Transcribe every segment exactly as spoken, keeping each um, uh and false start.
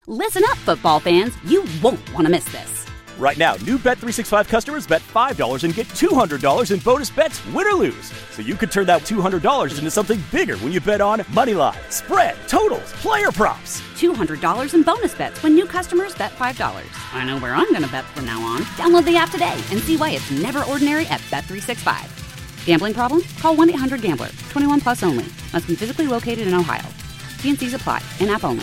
Listen up, football fans. You won't want to miss this. Right now, new Bet three sixty-five customers bet five dollars and get two hundred dollars in bonus bets, win or lose. So you could turn that two hundred dollars into something bigger when you bet on money line, spread, totals, player props. two hundred dollars in bonus bets when new customers bet five dollars. I know where I'm going to bet from now on. Download the app today and see why it's never ordinary at Bet three sixty-five. Gambling problem? Call one eight hundred gambler. twenty-one plus only. Must be physically located in Ohio. T and C's apply. In-app only.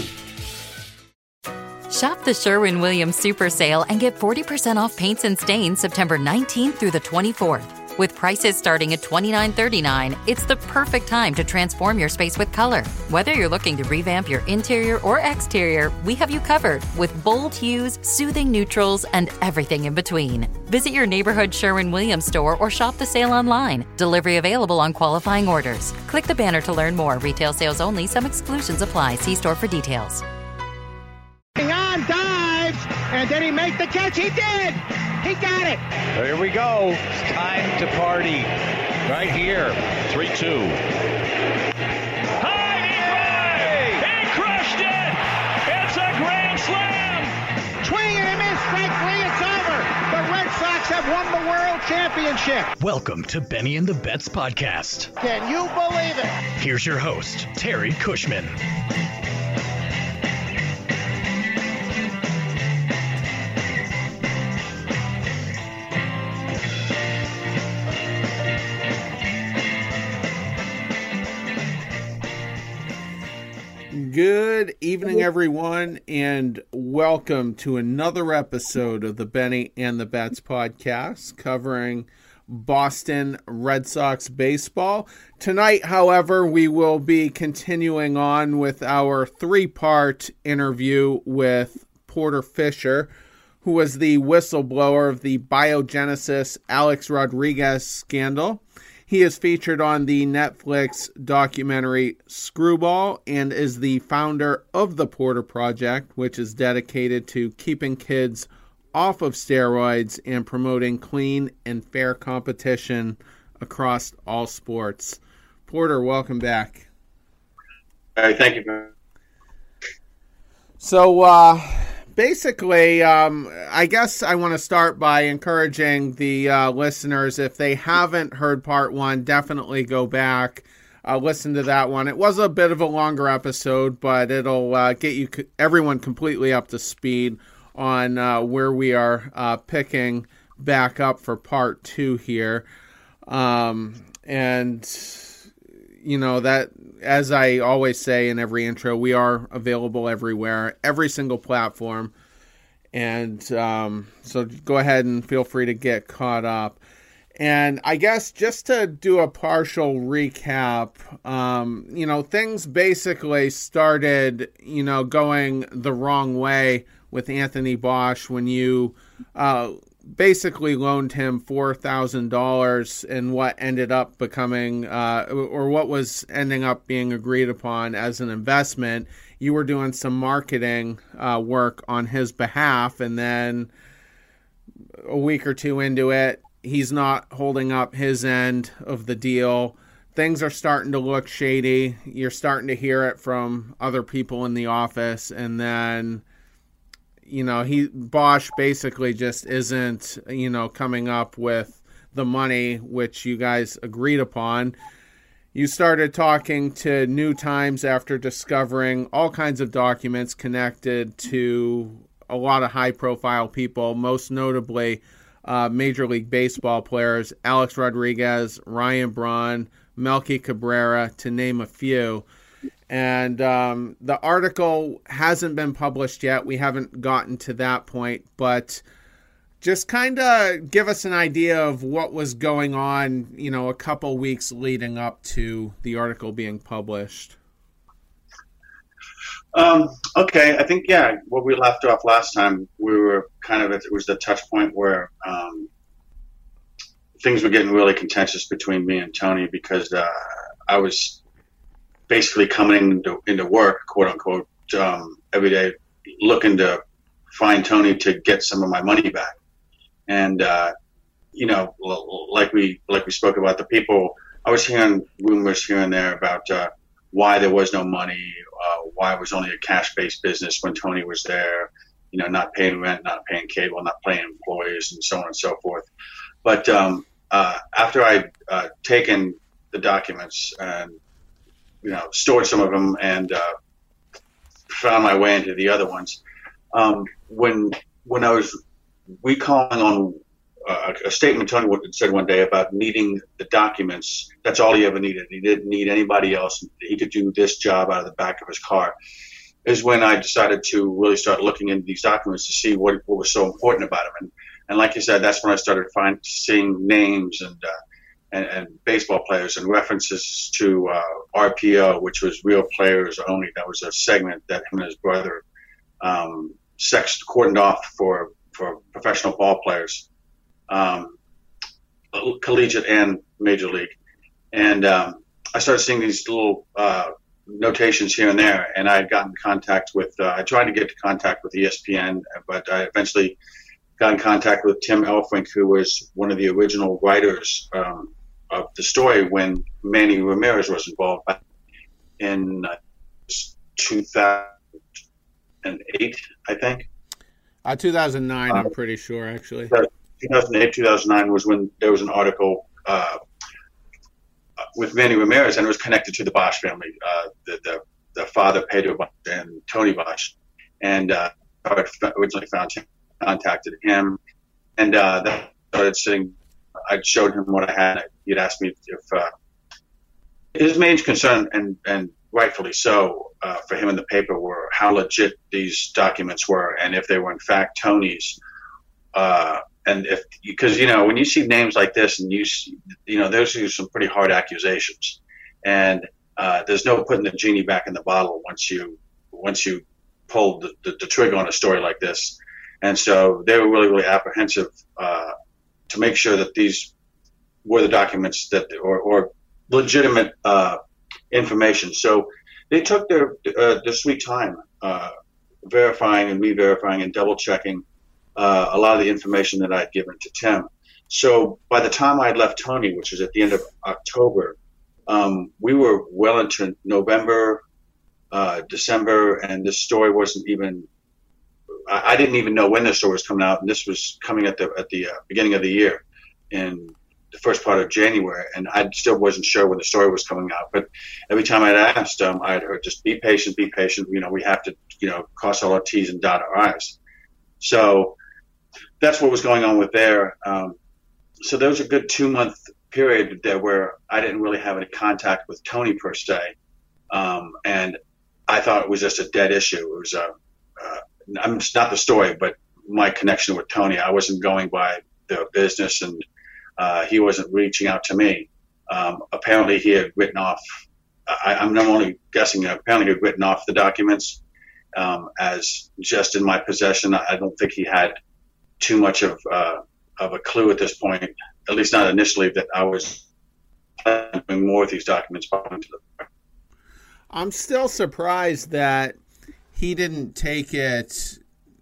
Shop the Sherwin-Williams Super Sale and get forty percent off paints and stains September nineteenth through the twenty-fourth. With prices starting at twenty-nine thirty-nine, it's the perfect time to transform your space with color. Whether you're looking to revamp your interior or exterior, we have you covered with bold hues, soothing neutrals, and everything in between. Visit your neighborhood Sherwin-Williams store or shop the sale online. Delivery available on qualifying orders. Click the banner to learn more. Retail sales only. Some exclusions apply. See store for details. On dives, and did he make the catch? He did! He got it! Here we go. It's time to party. Right here. three two. High drive! He crushed it! It's a grand slam! Swing and a miss. Thankfully, it's over. The Red Sox have won the World Championship. Welcome to Benny and the Bets podcast. Can you believe it? Here's your host, Terry Cushman. Good evening, everyone, and welcome to another episode of the Benny and the Bets podcast covering Boston Red Sox baseball. Tonight, however, we will be continuing on with our three-part interview with Porter Fisher, who was the whistleblower of the Biogenesis Alex Rodriguez scandal. He is featured on the Netflix documentary Screwball and is the founder of the Porter Project, which is dedicated to keeping kids off of steroids and promoting clean and fair competition across all sports. Porter, welcome back. All right, thank you. So, uh, basically, um, I guess I want to start by encouraging the uh, listeners, if they haven't heard part one, definitely go back, uh, listen to that one. It was a bit of a longer episode, but it'll uh, get you everyone completely up to speed on uh, where we are uh, picking back up for part two here. Um, and, you know, that, as I always say in every intro, we are available everywhere, every single platform. And um, so go ahead and feel free to get caught up. And I guess just to do a partial recap, um, you know, things basically started, you know, going the wrong way with Anthony Bosch when you uh, basically loaned him four thousand dollars in what ended up becoming, uh, or what was ending up being agreed upon as an investment. You were doing some marketing uh, work on his behalf, and then a week or two into it, he's not holding up his end of the deal. Things are starting to look shady. You're starting to hear it from other people in the office, and then, you know, he Bosch basically just isn't, you know, coming up with the money which you guys agreed upon. You started talking to New Times after discovering all kinds of documents connected to a lot of high-profile people, most notably uh, Major League Baseball players, Alex Rodriguez, Ryan Braun, Melky Cabrera, to name a few. And um, the article hasn't been published yet. We haven't gotten to that point, but just kind of give us an idea of what was going on, you know, a couple weeks leading up to the article being published. Um, okay, I think, yeah, what we left off last time, we were kind of, at, it was the touch point where um, things were getting really contentious between me and Tony because uh, I was basically coming into, into work, quote unquote, um, every day looking to find Tony to get some of my money back. And, uh, you know, like we like we spoke about the people, I was hearing rumors here and there about uh, why there was no money, uh, why it was only a cash-based business when Tony was there, you know, not paying rent, not paying cable, not paying employees, and so on and so forth. But um, uh, after I'd uh, taken the documents and, you know, stored some of them and uh, found my way into the other ones, um, when when I was recalling on uh, a statement Tony said one day about needing the documents, that's all he ever needed. He didn't need anybody else. He could do this job out of the back of his car, is when I decided to really start looking into these documents to see what, what was so important about them. And, and like you said, that's when I started find, seeing names and, uh, and and baseball players and references to uh, R P O, which was Real Players Only. That was a segment that him and his brother um, sexed, cordoned off for, for professional ball players, um, collegiate and major league. And um, I started seeing these little uh, notations here and there, and I had gotten in contact with, uh, I tried to get to contact with E S P N, but I eventually got in contact with Tim Elfrink, who was one of the original writers um, of the story when Manny Ramirez was involved back in uh, two thousand eight, I think. Uh, two thousand nine, um, I'm pretty sure, actually. two thousand eight, two thousand nine was when there was an article uh, with Manny Ramirez, and it was connected to the Bosch family, uh, the, the the father, Pedro Bosch, and Tony Bosch. And uh, I originally found him, contacted him, and uh, then started sitting. I showed him what I had. He'd asked me if uh, his main concern, and, and rightfully so, uh, for him in the paper were how legit these documents were, and if they were in fact Tony's. Uh, and if, because, you know, when you see names like this, and you see, you know, those are some pretty hard accusations, and uh, there's no putting the genie back in the bottle once you once you pull the, the, the trigger on a story like this. And so they were really, really apprehensive uh, to make sure that these were the documents that, or, or legitimate uh, information. So they took their uh, their sweet time uh, verifying and re-verifying and double-checking uh, a lot of the information that I had given to Tim. So by the time I had left Tony, which was at the end of October, um, we were well into November, uh, December, and this story wasn't even – I didn't even know when this story was coming out, and this was coming at the at the uh, beginning of the year, in the first part of January, and I still wasn't sure when the story was coming out. But every time I'd asked, um, I'd heard, just be patient, be patient. You know, we have to, you know, cross all our T's and dot our I's. So that's what was going on with there. Um, so there was a good two-month period there where I didn't really have any contact with Tony per se, um, and I thought it was just a dead issue. It was a uh, I'm just not the story, but my connection with Tony. I wasn't going by the business, and uh, he wasn't reaching out to me. Um, apparently, he had written off. I, I'm not only guessing. Apparently, he had written off the documents um, as just in my possession. I don't think he had too much of uh, of a clue at this point, at least not initially, that I was doing more with these documents. I'm still surprised that he didn't take it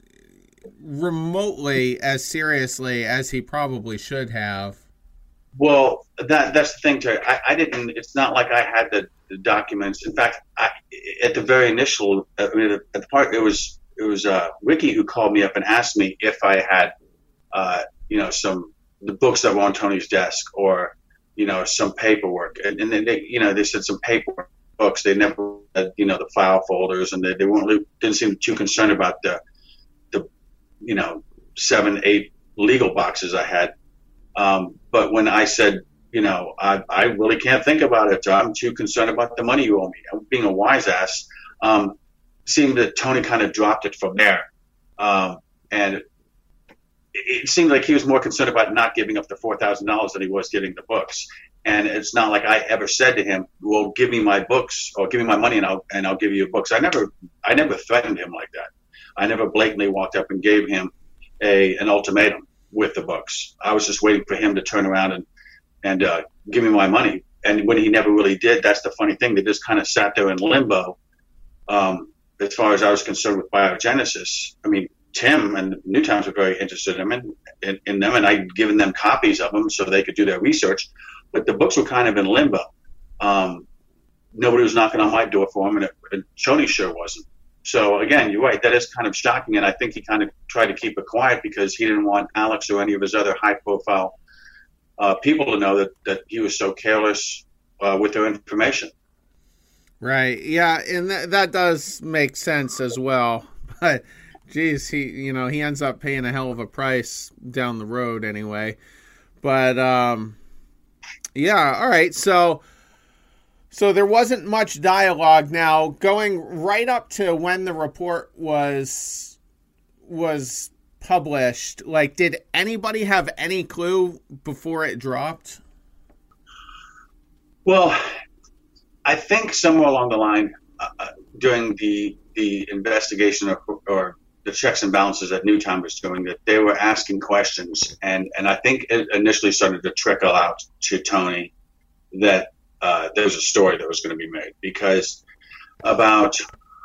remotely as seriously as he probably should have. Well, that that's the thing, Terry. I, I didn't. It's not like I had the, the documents. In fact, I, at the very initial, I mean, at the part, it was it was uh, Ricky who called me up and asked me if I had, uh, you know, some the books that were on Tony's desk, or you know, some paperwork, and, and then they, you know, they said some paperwork. Books. They never had, you know, the file folders, and they, they weren't didn't seem too concerned about the the you know seven eight legal boxes I had. Um, but when I said, you know, I I really can't think about it. I'm too concerned about the money you owe me. I'm being a wise ass. Um, seemed that Tony kind of dropped it from there, um, and it, it seemed like he was more concerned about not giving up the four thousand dollars than he was getting the books. And it's not like I ever said to him, "Well, give me my books, or give me my money, and I'll and I'll give you your books." I never, I never threatened him like that. I never blatantly walked up and gave him a an ultimatum with the books. I was just waiting for him to turn around and and uh, give me my money. And when he never really did, that's the funny thing. They just kind of sat there in limbo. Um, as far as I was concerned with Biogenesis, I mean, Tim and New Times were very interested in them, in, in them, and I'd given them copies of them so they could do their research. But the books were kind of in limbo. Um, nobody was knocking on my door for him, and, it, and Tony sure wasn't. So again, you're right. That is kind of shocking, and I think he kind of tried to keep it quiet because he didn't want Alex or any of his other high-profile uh, people to know that, that he was so careless uh, with their information. Right. Yeah, and th- that does make sense as well. But, geez, he you know he ends up paying a hell of a price down the road anyway. But um, yeah. All right. So. So there wasn't much dialogue. Now, going right up to when the report was was published, like, did anybody have any clue before it dropped? Well, I think somewhere along the line, uh, during the the investigation or, or the checks and balances that Newtime was doing, that they were asking questions, and, and I think it initially started to trickle out to Tony that Uh, there was a story that was going to be made, because about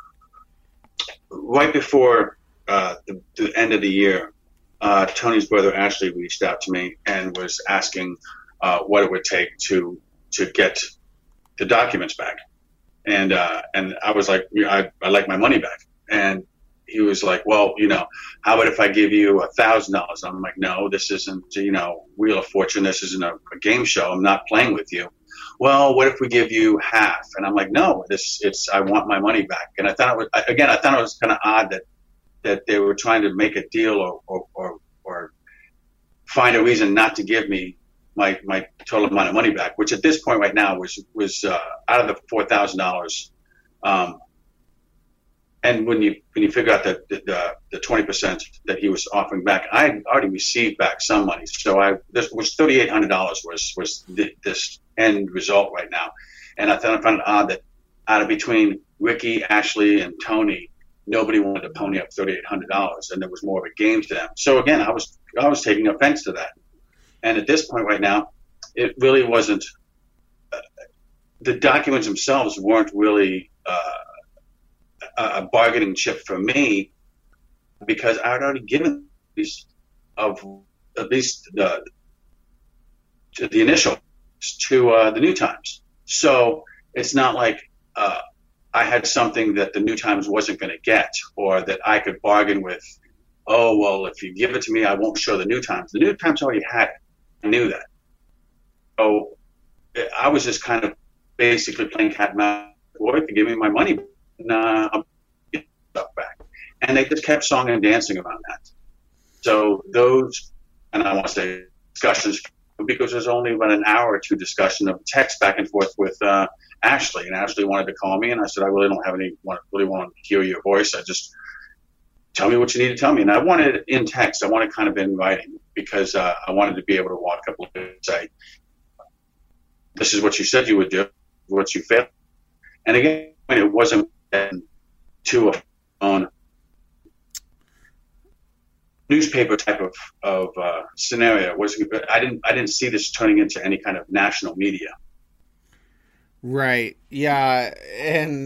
right before uh, the, the end of the year, uh, Tony's brother Ashley reached out to me and was asking uh, what it would take to to get the documents back, and uh, and I was like, I I like my money back, and he was like, well, you know, how about if I give you a thousand dollars? I'm like, no, this isn't, you know, Wheel of Fortune. This isn't a, a game show. I'm not playing with you. Well, what if we give you half? And I'm like, no, this it's I want my money back. And I thought it was, again, I thought it was kind of odd that that they were trying to make a deal or or, or or find a reason not to give me my my total amount of money back, which at this point right now was was uh, out of the four thousand dollars. Um, and when you when you figure out that the the twenty percent that he was offering back, I had already received back some money. So I this was thirty eight hundred dollars was was th- this end result right now. And I thought I found it odd that out of between Ricky, Ashley, and Tony, nobody wanted to pony up thirty eight hundred dollars, and there was more of a game to them. So again, I was I was taking offense to that. And at this point right now, it really wasn't. Uh, the documents themselves weren't really uh, a bargaining chip for me, because I had already given these of at least the the initial to uh, the New Times. So it's not like uh, I had something that the New Times wasn't going to get, or that I could bargain with. Oh, well, if you give it to me, I won't show the New Times. The New Times already had it. I knew that. So I was just kind of basically playing cat and mouse. Boy, if you give me my money, nah, I'm getting stuff back. And they just kept song and dancing around that. So those, and I want to say discussions, because there's only about an hour or two discussion of text back and forth with uh, Ashley. And Ashley wanted to call me, and I said, I really don't have any, want, really want to hear your voice. I just, tell me what you need to tell me. And I wanted it in text. I wanted it kind of in writing, because uh, I wanted to be able to walk up and say, this is what you said you would do, what you failed. And again, it wasn't to a on newspaper type of, of uh, scenario. It wasn't, I didn't I didn't see this turning into any kind of national media. Right. Yeah. And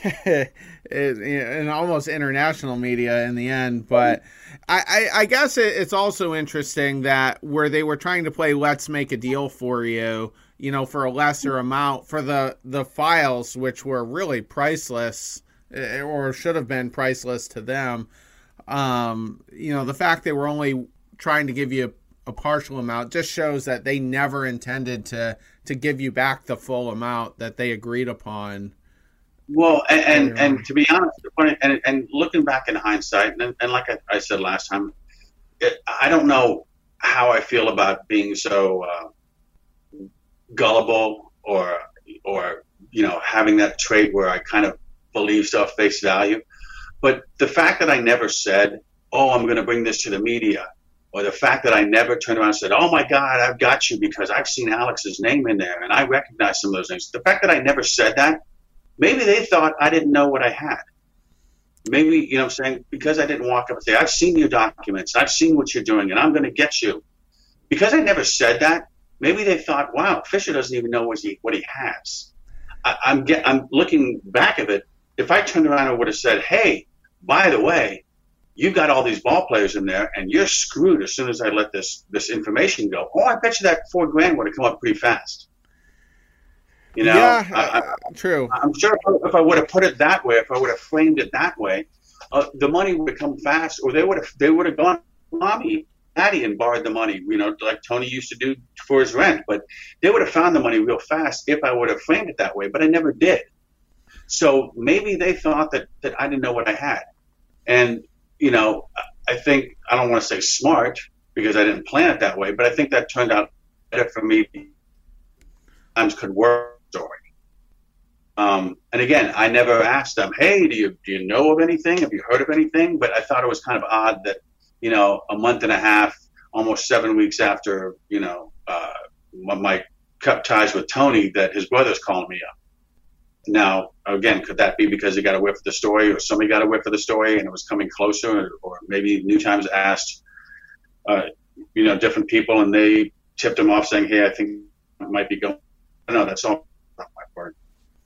and almost international media in the end. But I, I, I guess it, it's also interesting that where they were trying to play let's make a deal for you, you know, for a lesser amount, for the, the files, which were really priceless, or should have been priceless to them. Um, you know, the fact they were only trying to give you a, a partial amount just shows that they never intended to to give you back the full amount that they agreed upon. Well, and and, and to be honest, and, and looking back in hindsight, and, and like I, I said last time, it, I don't know how I feel about being so uh, gullible, or or you know, having that trait where I kind of believe stuff face value. But the fact that I never said, oh, I'm going to bring this to the media, or the fact that I never turned around and said, oh, my God, I've got you because I've seen Alex's name in there and I recognize some of those names. The fact that I never said that, maybe they thought I didn't know what I had. Maybe, you know what I'm saying, because I didn't walk up and say, I've seen your documents, I've seen what you're doing, and I'm going to get you. Because I never said that, maybe they thought, wow, Fisher doesn't even know what he, what he has. I, I'm, get, I'm looking back at it. If I turned around and would have said, hey, by the way, you've got all these ball players in there, and you're screwed as soon as I let this this information go. Oh, I bet you that four grand would have come up pretty fast. You know, yeah, I, uh, true. I'm sure if I would have put it that way, if I would have framed it that way, uh, the money would have come fast, or they would have they would have gone to mommy, daddy, and borrowed the money. You know, like Tony used to do for his rent. But they would have found the money real fast if I would have framed it that way. But I never did. So maybe they thought that that I didn't know what I had, and you know, I think I don't want to say smart because I didn't plan it that way, but I think that turned out better for me. Sometimes could work. Story. Um, and again, I never asked them, hey, do you do you know of anything? Have you heard of anything? But I thought it was kind of odd that, you know, a month and a half, almost seven weeks after, you know, uh, my cut ties with Tony, that his brother's calling me up. Now, again, could that be because he got a whiff of the story, or somebody got a whiff of the story and it was coming closer, or, or maybe New Times asked, uh, you know, different people and they tipped him off saying, hey, I think it might be going. No, that's all. Not my word.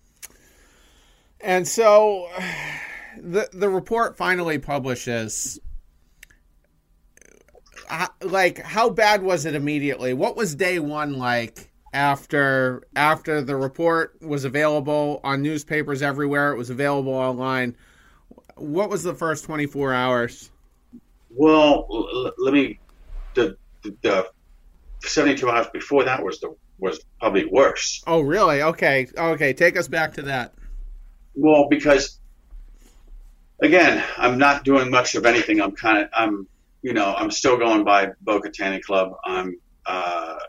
And so the the report finally publishes. How, like, how bad was it immediately? What was day one like after after the report was available on newspapers everywhere? It was available online. What was the first twenty-four hours? Well, l- let me the, the the seventy-two hours before that was the was probably worse. Oh, really? Okay. Okay. Take us back to that. Well, because again, I'm not doing much of anything. I'm kind of, I'm, you know, I'm still going by Boca Tanning Club. I'm, uh,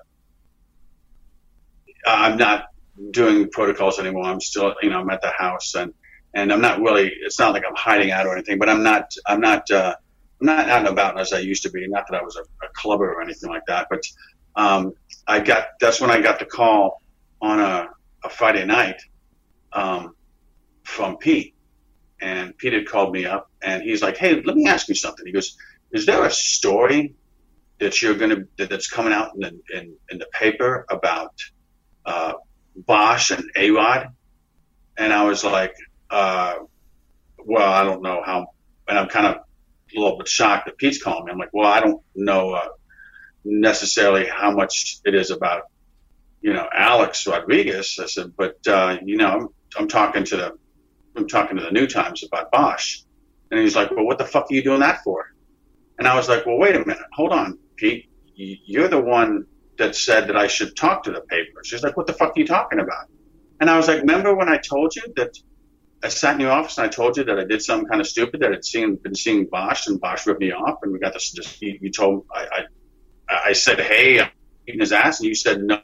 I'm not doing protocols anymore. I'm still, you know, I'm at the house and, and I'm not really, it's not like I'm hiding out or anything, but I'm not, I'm not, uh, I'm not out and about as I used to be. Not that I was a, a clubber or anything like that, but, um, I got, that's when I got the call on a, a Friday night, um, from Pete, and Pete had called me up and he's like, hey, let me ask you something. He goes, is there a story that you're going to, that, that's coming out in the, in, in the paper about, uh, Bosch and A-Rod? And I was like, uh, well, I don't know how, and I'm kind of a little bit shocked that Pete's calling me. I'm like, well, I don't know, uh, necessarily how much it is about, you know, Alex Rodriguez. I said, but, uh, you know, I'm, I'm talking to the, I'm talking to the New Times about Bosch. And he's like, well, what the fuck are you doing that for? And I was like, well, wait a minute. Hold on, Pete. You're the one that said that I should talk to the paper. She's like, what the fuck are you talking about? And I was like, remember when I told you that I sat in your office and I told you that I did something kind of stupid, that I'd seen, been seeing Bosch and Bosch ripped me off. And we got this, just, you, you told, I, I, I said, hey, I'm eating his ass. And you said, no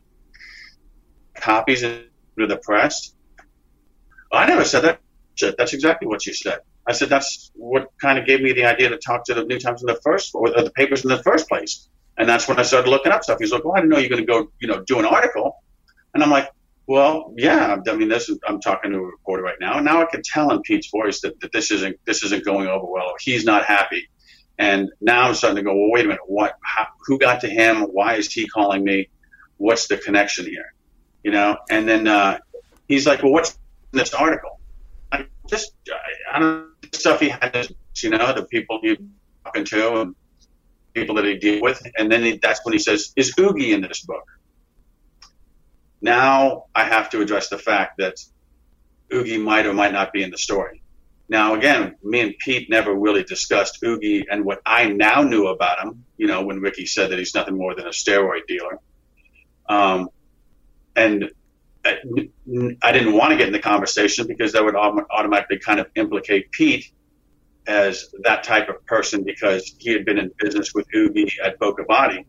copies to the press. Well, I never said that. That's exactly what you said. I said, that's what kind of gave me the idea to talk to the New Times in the first, or the papers in the first place. And that's when I started looking up stuff. He's like, well, I didn't know you were going to go, you know, do an article. And I'm like, well, yeah, I mean, this is, I'm talking to a reporter right now. And now I can tell in Pete's voice that, that this isn't, this isn't going over well, or he's not happy. And now I'm starting to go, well, wait a minute, what, how, who got to him? Why is he calling me? What's the connection here? You know? And then, uh, he's like, well, what's in this article? I just, I, I don't know, stuff he has, you know, the people he's talking to and people that he deal with. And then he, that's when he says, is Oogie in this book? Now I have to address the fact that Oogie might or might not be in the story. Now, again, me and Pete never really discussed Oogie and what I now knew about him, you know, when Ricky said that he's nothing more than a steroid dealer. Um, and I, I didn't want to get in the conversation because that would automatically kind of implicate Pete as that type of person because he had been in business with Oogie at Boca Body.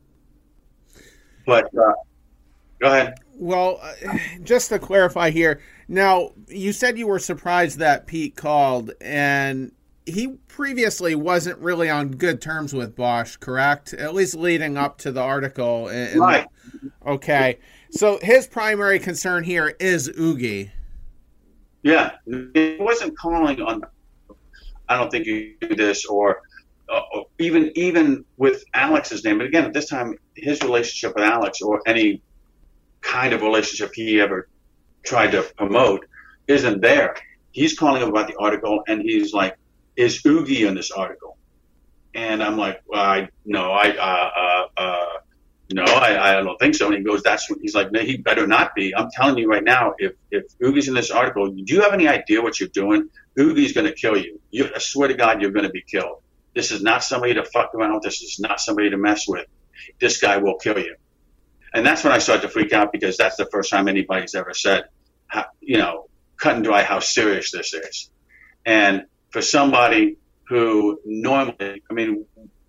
But uh, go ahead. Well, uh, just to clarify here, now you said you were surprised that Pete called, and he previously wasn't really on good terms with Bosch, correct? At least leading up to the article. In, right. Okay. So his primary concern here is Oogie. Yeah. He wasn't calling on, I don't think you do this, or uh, even even with Alex's name. But again, at this time, his relationship with Alex or any kind of relationship he ever tried to promote isn't there. He's calling about the article, and he's like, is Oogie in this article? And I'm like, well, I no, I, uh, uh, uh, no, I, I don't think so. And he goes, that's what he's like, no, he better not be. I'm telling you right now, if, if Oogie's in this article, do you have any idea what you're doing? Oogie's going to kill you. you. I swear to God, you're going to be killed. This is not somebody to fuck around with. This is not somebody to mess with. This guy will kill you. And that's when I started to freak out, because that's the first time anybody's ever said, how, you know, cut and dry how serious this is. And for somebody who normally, I mean,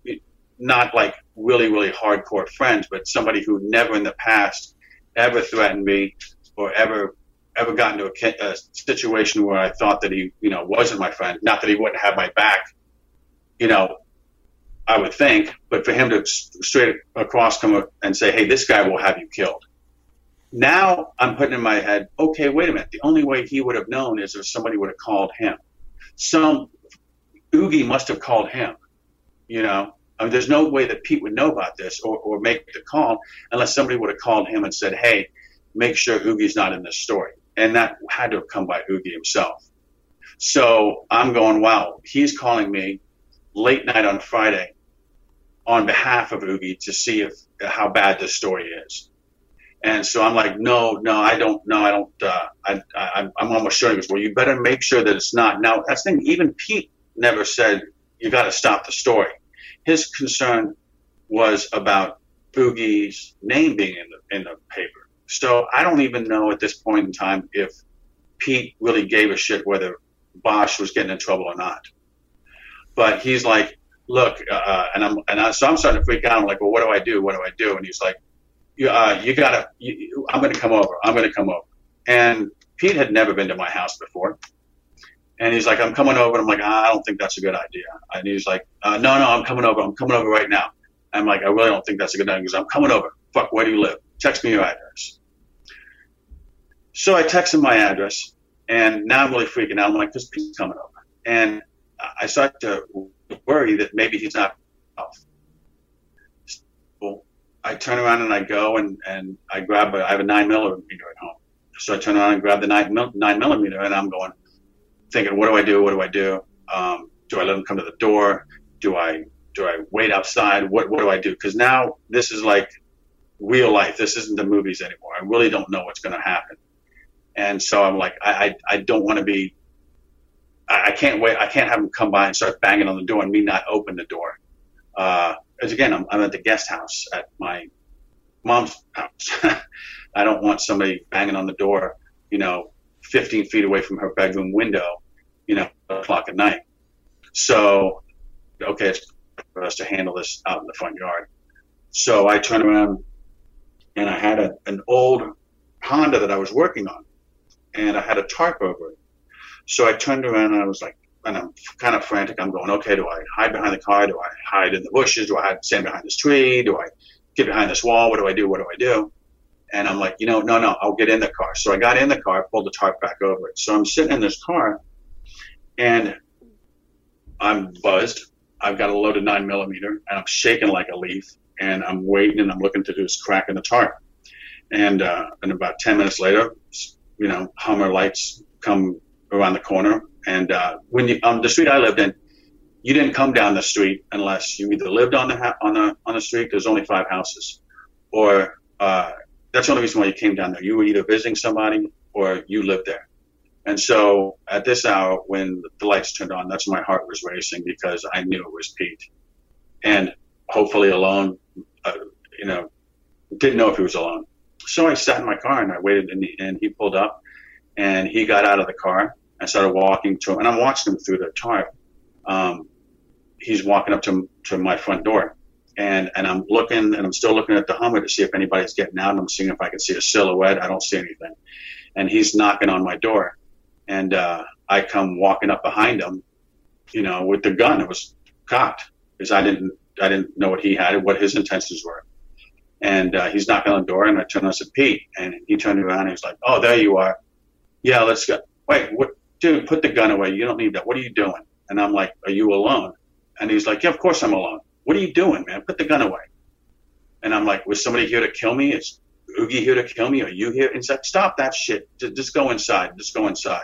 not like really, really hardcore friends, but somebody who never in the past ever threatened me or ever ever got into a, a situation where I thought that he, you know, wasn't my friend. Not that he wouldn't have my back, you know, I would think, but for him to straight across come and say, hey, this guy will have you killed. Now I'm putting in my head, okay, wait a minute. The only way he would have known is if somebody would have called him. Some Oogie must have called him, you know. I mean, there's no way that Pete would know about this or, or make the call unless somebody would have called him and said, hey, make sure Oogie's not in this story. And that had to have come by Oogie himself. So I'm going, wow, he's calling me late night on Friday on behalf of Oogie to see if how bad this story is. And so I'm like, no, no, I don't, no, I don't, uh, I, I, I'm almost sure. He goes, well, you better make sure that it's not. Now, that's the thing, even Pete never said, you got to stop the story. His concern was about Oogie's name being in the, in the paper. So I don't even know at this point in time if Pete really gave a shit whether Bosch was getting in trouble or not. But he's like, look, uh, and I'm, and I, so I'm starting to freak out. I'm like, well, what do I do? What do I do? And he's like, you, uh, you gotta, you, I'm going to come over. I'm going to come over. And Pete had never been to my house before. And he's like, I'm coming over. And I'm like, I don't think that's a good idea. And he's like, uh, no, no, I'm coming over. I'm coming over right now. I'm like, I really don't think that's a good idea. He goes, I'm coming over. Fuck, where do you live? Text me your address. So I text him my address. And now I'm really freaking out. I'm like, because Pete's coming over. And I start to worry that maybe he's not off. So I turn around and I go and, and I grab a, I have a nine millimeter at home. So I turn around and grab the nine, nine millimeter and I'm going, thinking, what do I do? What do I do? Um, do I let him come to the door? Do I, do I wait outside? What, what do I do? Because now this is like real life. This isn't the movies anymore. I really don't know what's going to happen. And so I'm like, I, I, I don't want to be, I, I can't wait. I can't have him come by and start banging on the door and me not open the door. Uh, as again, I'm, I'm at the guest house at my mom's house. I don't want somebody banging on the door, you know, fifteen feet away from her bedroom window, you know, o'clock at night. So, okay, it's for us to handle this out in the front yard. So I turned around and I had a, an old Honda that I was working on and I had a tarp over it. So I turned around and I was like, and I'm kind of frantic. I'm going, okay, do I hide behind the car? Do I hide in the bushes? Do I hide, stand behind this tree? Do I get behind this wall? What do I do? What do I do? And I'm like, you know, no, no, I'll get in the car. So I got in the car, pulled the tarp back over it. So I'm sitting in this car and I'm buzzed. I've got a loaded nine millimeter and I'm shaking like a leaf and I'm waiting and I'm looking to do this crack in the tarp. And, uh, and about ten minutes later, you know, Hummer lights come around the corner. And, uh, when you, on um, the street I lived in, you didn't come down the street unless you either lived on the, ha- on the, on the street. There's only five houses or, uh, that's the only reason why you came down there. You were either visiting somebody or you lived there. And so at this hour, when the lights turned on, that's when my heart was racing because I knew it was Pete. And hopefully alone, uh, you know, didn't know if he was alone. So I sat in my car and I waited and he, and he pulled up and he got out of the car and started walking to him. And I'm watching him through the tarp. Um, he's walking up to, to my front door. And, and I'm looking and I'm still looking at the Hummer to see if anybody's getting out. And I'm seeing if I can see a silhouette. I don't see anything. And he's knocking on my door. And uh, I come walking up behind him, you know, with the gun. It was cocked because I didn't I didn't know what he had, what his intentions were. And uh, he's knocking on the door. And I turned and I said, Pete. And he turned around and he's like, oh, there you are. Yeah, let's go. Wait, what? Dude, put the gun away. You don't need that. What are you doing? And I'm like, are you alone? And he's like, yeah, of course I'm alone. What are you doing, man? Put the gun away. And I'm like, was somebody here to kill me? Is Oogie here to kill me? Are you here? And he's like, stop that shit. Just go inside. Just go inside.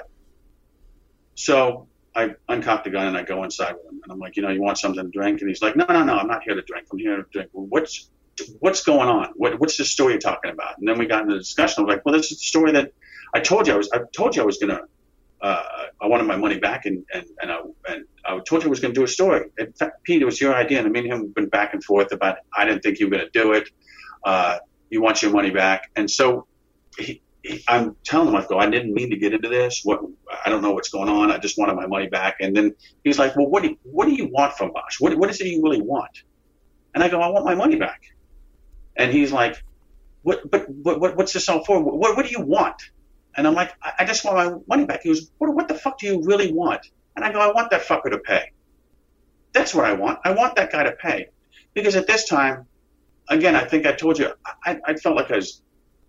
So I uncock the gun and I go inside with him. And I'm like, you know, you want something to drink? And he's like, no, no, no, I'm not here to drink. I'm here to drink. Well, what's, goes, what's going on? What, what's the story you're talking about? And then we got into the discussion. I was like, well, this is the story that I told you I was, I told you I was going to, uh, I wanted my money back and, and, and I, and I told you I was going to do a story. In fact, Pete, it was your idea. And I mean, him have been back and forth about, I didn't think you were going to do it. Uh, you want your money back. And so he, he, I'm telling him, I go, I didn't mean to get into this. What, I don't know what's going on. I just wanted my money back. And then he's like, well, what do you, what do you want from Bosch? What, what is it you really want? And I go, I want my money back. And he's like, what, but what, what's this all for? What, what do you want? And I'm like, I, I just want my money back. He goes, what, what the fuck do you really want? And I go, I want that fucker to pay. That's what I want. I want that guy to pay. Because at this time, again, I think I told you, I, I felt like I was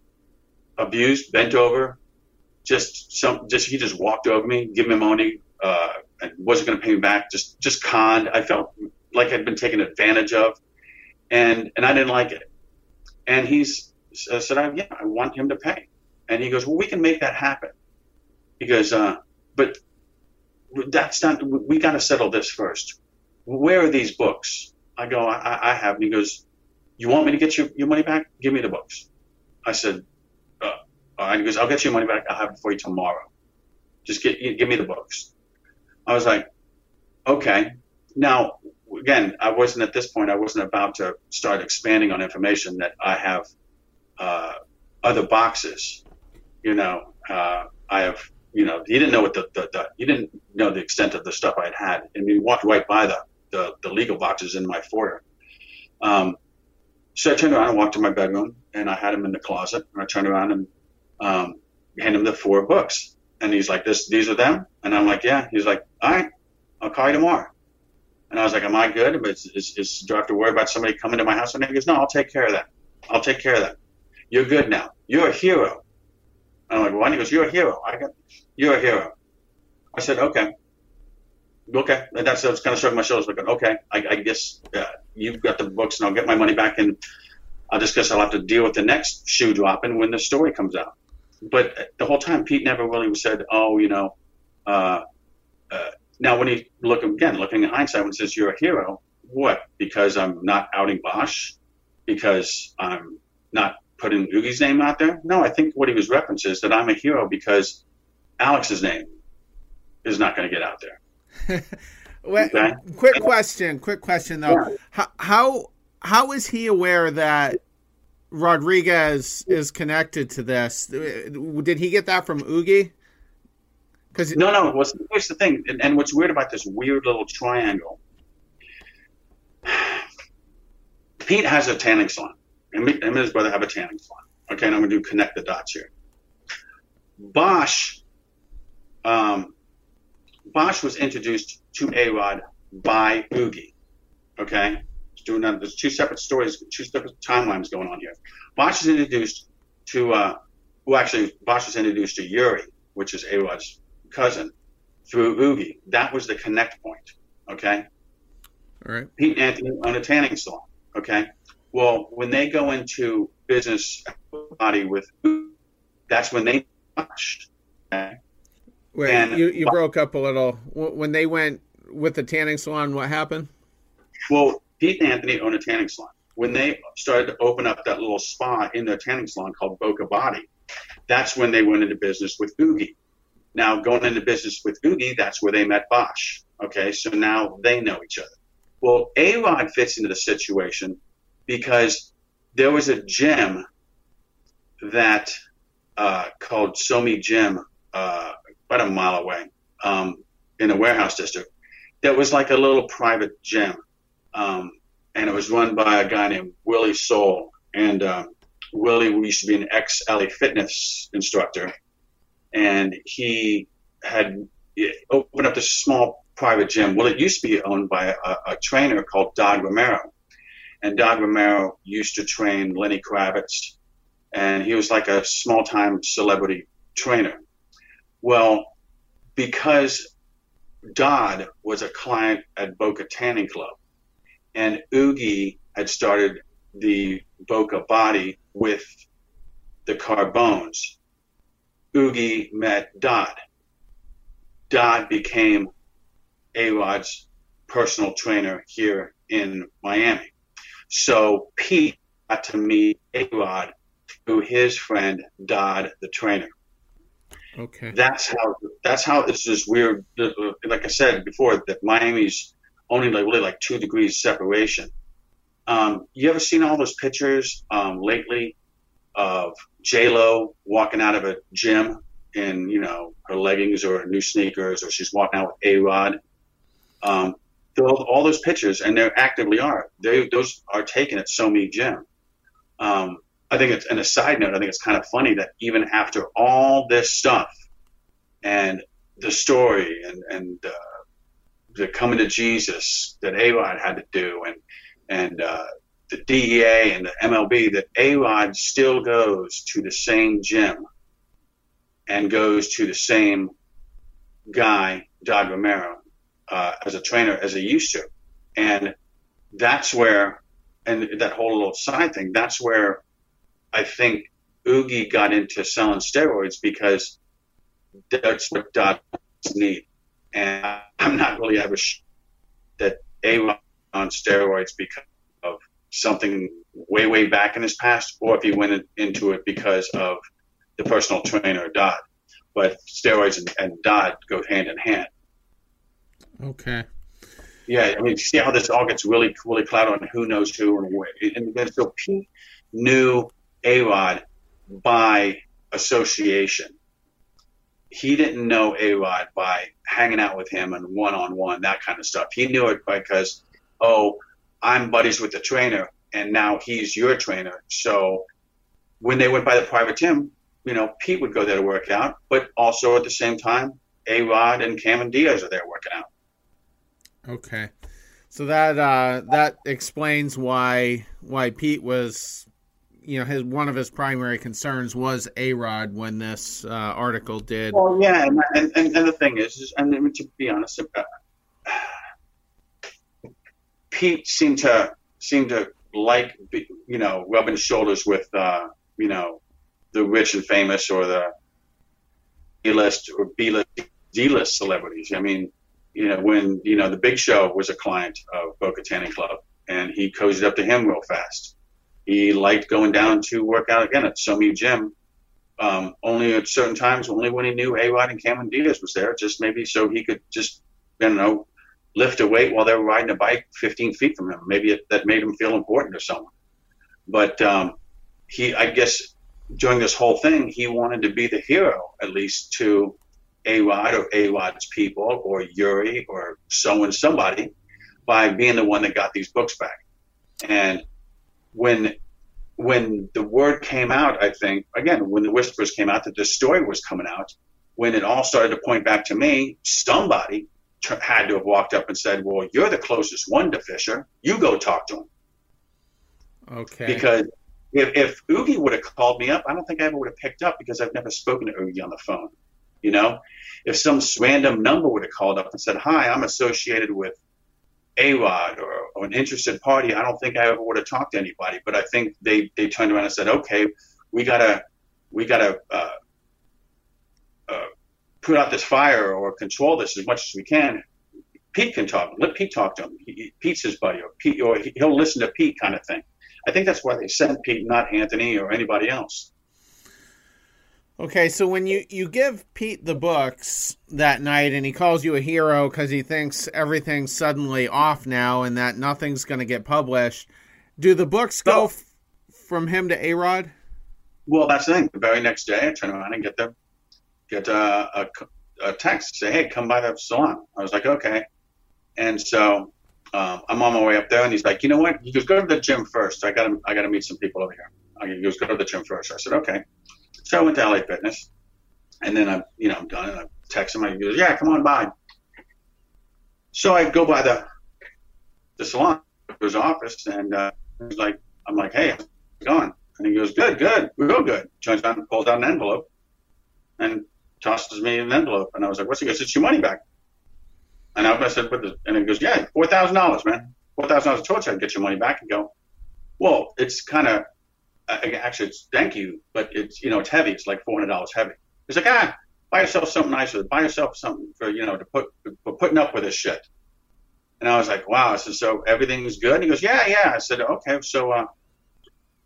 abused, bent over, just some, just he just walked over me, give me money, uh, and wasn't going to pay me back, just, just conned. I felt like I'd been taken advantage of, and and I didn't like it. And he's uh, said, I, yeah, I want him to pay. And he goes, well, we can make that happen. He goes, uh, but that's not, we got to settle this first. Where are these books? I go, I, I have. And he goes, you want me to get your, your money back? Give me the books. I said, uh, and he goes, I'll get your money back. I'll have it for you tomorrow. Just get, give me the books. I was like, okay. Now, again, I wasn't at this point, I wasn't about to start expanding on information that I have uh, other boxes. You know, uh, I have, you know, he didn't know what the, the, the, he didn't know the extent of the stuff I had had. And he walked right by the, the, the legal boxes in my foyer. Um, so I turned around and walked to my bedroom, and I had him in the closet. And I turned around and um, handed him the four books. And he's like, "This, these are them?" And I'm like, "Yeah." He's like, "All right, I'll call you tomorrow." And I was like, "Am I good? Is, is, is, do I have to worry about somebody coming to my house?" And he goes, "No, I'll take care of that. I'll take care of that. You're good now. You're a hero." And I'm like, "Well," and he goes, "You're a hero. I got, you're a hero." I said, "Okay, okay." And that's, I was kind of shrugging my shoulders, like, "Okay, I, I guess uh, you've got the books, and I'll get my money back, and I'll just guess I'll have to deal with the next shoe dropping when the story comes out." But the whole time, Pete never really said, "Oh, you know." Uh, uh, now, when he look again, looking in hindsight, when he says you're a hero, what? Because I'm not outing Bosch? Because I'm not putting Oogie's name out there? No, I think what he was referencing is that I'm a hero because Alex's name is not going to get out there. Wait, okay? Quick question, quick question though. Yeah. How, how how is he aware that Rodriguez is connected to this? Did he get that from Oogie? Cause no, no. What's, here's the thing, and, and what's weird about this weird little triangle, Pete has a tanning salon, and him and his brother have a tanning salon. Okay, and I'm going to do connect the dots here. Bosch, um, Bosch was introduced to A-Rod by Oogie. Okay, doing that. There's two separate stories, two separate timelines going on here. Bosch is introduced to, uh, well, actually, Bosch was introduced to Yuri, which is A-Rod's cousin, through Oogie. That was the connect point. Okay. All right. Pete and Anthony own a tanning salon. Okay. Well, when they go into business body with Oogie, that's when they Bosch. Okay. Wait, and you, you Bosch, broke up a little. When they went with the tanning salon, what happened? Well, Pete and Anthony own a tanning salon. When they started to open up that little spa in their tanning salon called Boca Body, that's when they went into business with Oogie. Now, going into business with Oogie, that's where they met Bosch. Okay, so now they know each other. Well, A-Rod fits into the situation because there was a gym that uh, called Somi Gym uh, about a mile away um, in a warehouse district that was like a little private gym. Um, and it was run by a guy named Willie Soul. And um, Willie used to be an ex-L A Fitness instructor. And he had opened up this small private gym. Well, it used to be owned by a, a trainer called Doug Romero. And Doug Romero used to train Lenny Kravitz. And he was like a small-time celebrity trainer. Well, because Dodd was a client at Boca Tanning Club, and Oogie had started the Boca Body with the Carbones, Oogie met Dodd. Dodd became A-Rod's personal trainer here in Miami. So Pete got to meet A-Rod through his friend Dodd, the trainer. Okay. That's how. That's how it's this weird. Like I said before, that Miami's only like really like two degrees separation. Um, you ever seen all those pictures um, lately of J-Lo walking out of a gym in, you know, her leggings or new sneakers, or she's walking out with A-Rod? Um, all those pictures, and they actively are. They those are taken at SoMe Gym. Um, I think it's, and a side note, I think it's kind of funny that even after all this stuff and the story and, and uh, the coming to Jesus that A-Rod had to do, and and uh, the D E A and the M L B, that A-Rod still goes to the same gym and goes to the same guy, Dodd Romero, uh, as a trainer as he used to. And that's where, and that whole little side thing, that's where I think Oogie got into selling steroids, because that's what Dodd need. And I'm not really ever sure that A-Rod on steroids because of something way, way back in his past, or if he went in, into it because of the personal trainer, Dodd. But steroids and, and Dodd go hand in hand. Okay. Yeah, I mean, see how this all gets really, really clouded on who knows who and where. And then so Pete knew A-Rod by association. He didn't know A-Rod by hanging out with him and one-on-one, that kind of stuff. He knew it because, oh, I'm buddies with the trainer, and now he's your trainer. So when they went by the private gym, you know, Pete would go there to work out, but also at the same time, A-Rod and Cameron Diaz are there working out. Okay. So that uh, that explains why why Pete was, you know, his one of his primary concerns was A-Rod when this uh, article did. Well, yeah, and, and, and the thing is, is, I mean, to be honest, uh, Pete seemed to seemed to like, you know, rubbing shoulders with, uh, you know, the rich and famous, or the A-list or B-list, D-list celebrities. I mean, you know, when, you know, the Big Show was a client of Boca Tanning Club, and he cozied up to him real fast. He liked going down to work out again at SoMe Gym, um, only at certain times, only when he knew A-Rod and Cameron Diaz was there, just maybe so he could just, I don't know, lift a weight while they were riding a bike fifteen feet from him. Maybe it, that made him feel important to someone. But um, he, I guess, during this whole thing, he wanted to be the hero, at least to A-Rod or A-Rod's people, or Yuri, or so and somebody, by being the one that got these books back. And when when the word came out, I think, again, when the whispers came out that this story was coming out, when it all started to point back to me, somebody t- had to have walked up and said, well, you're the closest one to Fisher. You go talk to him. Okay. Because if, if Oogie would have called me up, I don't think I ever would have picked up, because I've never spoken to Oogie on the phone. You know, if some random number would have called up and said, hi, I'm associated with A-Rod, or, or an interested party, I don't think I ever would have talked to anybody. But I think they, they turned around and said, okay, we gotta we gotta uh, uh, put out this fire, or control this as much as we can. Pete can talk. Let Pete talk to him. He, Pete's his buddy, or Pete, or he'll listen to Pete, kind of thing. I think that's why they sent Pete, not Anthony or anybody else. Okay, so when you, you give Pete the books that night, and he calls you a hero because he thinks everything's suddenly off now and that nothing's going to get published, do the books go f- from him to A-Rod? Well, that's the thing. The very next day, I turn around and get the get a, a, a text, say, hey, come by the salon. I was like, okay. And so um, I'm on my way up there, and he's like, you know what? He goes, go to the gym first. I got to I got to meet some people over here. He goes, go to the gym first. I said, okay. So I went to L A Fitness, and then I'm, you know, I'm done, and I text him, and he goes, yeah, come on by. So I go by the the salon, his office, and uh, he's like, I'm like, hey, how's it going? And he goes, good, good, real good. Turns around and pulls out an envelope and tosses me an envelope. And I was like, what's he? He goes, it's your money back. And I said, what the? And he goes, yeah, four thousand dollars, man. four thousand dollars. I told you I'd get your money back. And go, well, it's kind of, actually, it's thank you, but it's, you know, it's heavy. It's like four hundred dollars heavy. He's like, ah, buy yourself something nicer. Buy yourself something for, you know, to put, for putting up with this shit. And I was like, wow. I said, so everything's good? And he goes, yeah, yeah. I said, okay. So, uh,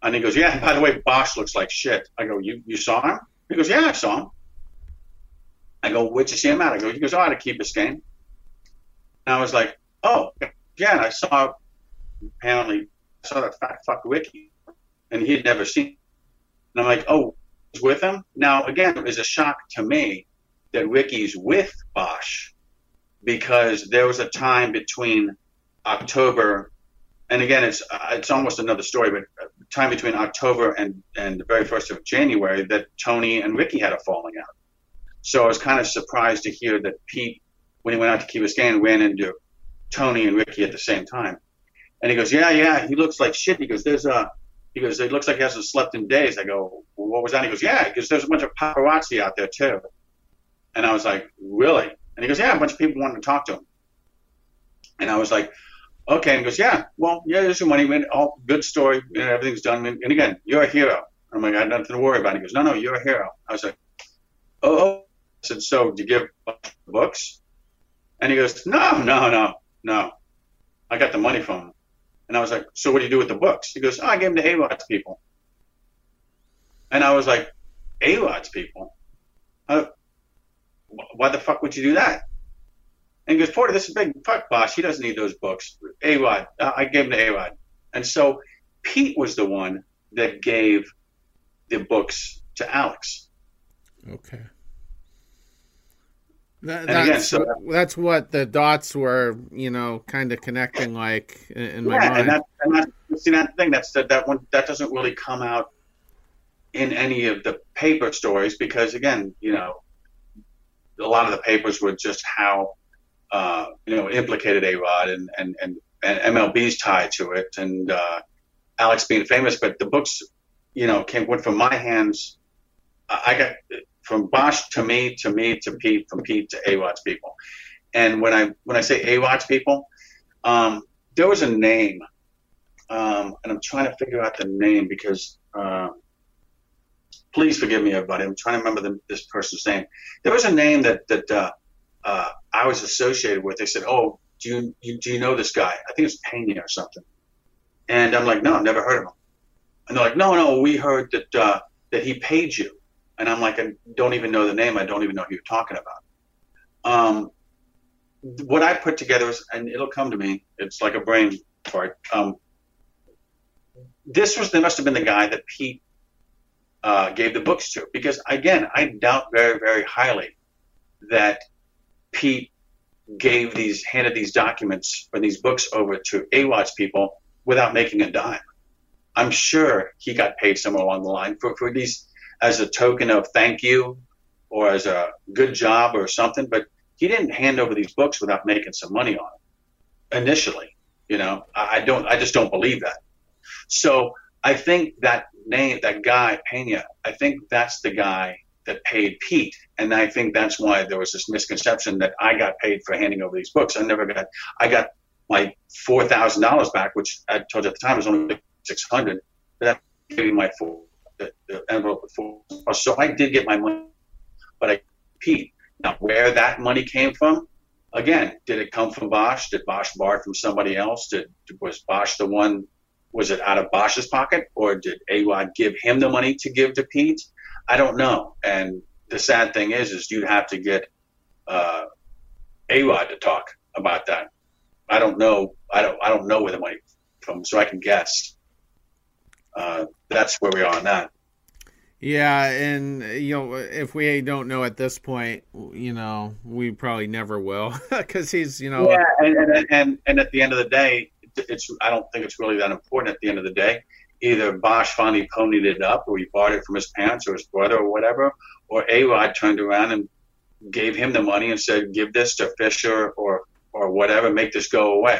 And he goes, yeah, by the way, Bosch looks like shit. I go, you you saw him? He goes, yeah, I saw him. I go, where'd you see him at? I go, he goes, oh, at a Key Biscayne. And I was like, oh, yeah, and I saw, apparently, I saw that fat fuck Ricky, and he had never seen him. And I'm like, oh, he's with him? Now, again, it was a shock to me that Ricky's with Bosch, because there was a time between October, and again, it's it's almost another story, but time between October and, and the very first of January that Tony and Ricky had a falling out. So I was kind of surprised to hear that Pete, when he went out to Key Biscayne, ran into Tony and Ricky at the same time. And he goes, yeah, yeah, he looks like shit. He goes, there's a, he goes, it looks like he hasn't slept in days. I go, well, what was that? He goes, yeah, because there's a bunch of paparazzi out there too. And I was like, really? And he goes, yeah, a bunch of people wanted to talk to him. And I was like, okay. And he goes, yeah, well, yeah, there's your money. All good story. You know, everything's done. And again, you're a hero. I'm like, I have nothing to worry about. He goes, no, no, you're a hero. I was like, oh. I said, so do you give books? And he goes, no, no, no, no. I got the money from him. And I was like, so what do you do with the books? He goes, oh, I gave them to A-Rod's people. And I was like, A-Rod's people? Uh, why the fuck would you do that? And he goes, Porter, this is big. Fuck Bosch. He doesn't need those books. A-Rod. Uh, I gave him to A-Rod. And so Pete was the one that gave the books to Alex. Okay. That, and that's, again, so that's what the dots were, you know, kind of connecting like in, in my yeah, mind. And that, and that, see, that thing, that's, that, that one, that doesn't really come out in any of the paper stories because, again, you know, a lot of the papers were just how, uh, you know, implicated A-Rod and, and, and, and M L B's tied to it and uh, Alex being famous. But the books, you know, came went from my hands. I got from Bosch to me, to me, to Pete, from Pete to A-Rod's people. And when I when I say A-Rod's people, um, there was a name, um, and I'm trying to figure out the name because uh, please forgive me, everybody. I'm trying to remember the, this person's name. There was a name that that uh, uh, I was associated with. They said, "Oh, do you, you do you know this guy? I think it's Pena or something." And I'm like, "No, I've never heard of him." And they're like, "No, no, we heard that uh, that he paid you." And I'm like, I don't even know the name. I don't even know who you're talking about. Um, what I put together is, and it'll come to me. It's like a brain fart. Um, this was, there must have been the guy that Pete uh, gave the books to, because again, I doubt very, very highly that Pete gave these, handed these documents or these books over to A-Rod's people without making a dime. I'm sure he got paid somewhere along the line for, for these, as a token of thank you or as a good job or something, but he didn't hand over these books without making some money on them initially. You know, I, I don't, I just don't believe that. So I think that name, that guy, Pena, I think that's the guy that paid Pete. And I think that's why there was this misconception that I got paid for handing over these books. I never got, I got my four thousand dollars back, which I told you at the time was only six hundred dollars, but that gave me my full, the, the envelope with four. So I did get my money, but I Pete. Now, where that money came from, again, did it come from Bosch? Did Bosch borrow it from somebody else? Did was Bosch the one? Was it out of Bosch's pocket, or did A-Rod give him the money to give to Pete? I don't know. And the sad thing is, is you'd have to get uh, A-Rod to talk about that. I don't know. I don't. I don't know where the money from, so I can guess. Uh, that's where we are on that. Yeah, and you know, if we don't know at this point, you know, we probably never will, because he's, you know. Yeah, and, and and and at the end of the day, it's. I don't think it's really that important. At the end of the day, either Bosch finally ponied it up, or he bought it from his parents or his brother or whatever, or A-Rod turned around and gave him the money and said, "Give this to Fisher or or whatever, make this go away."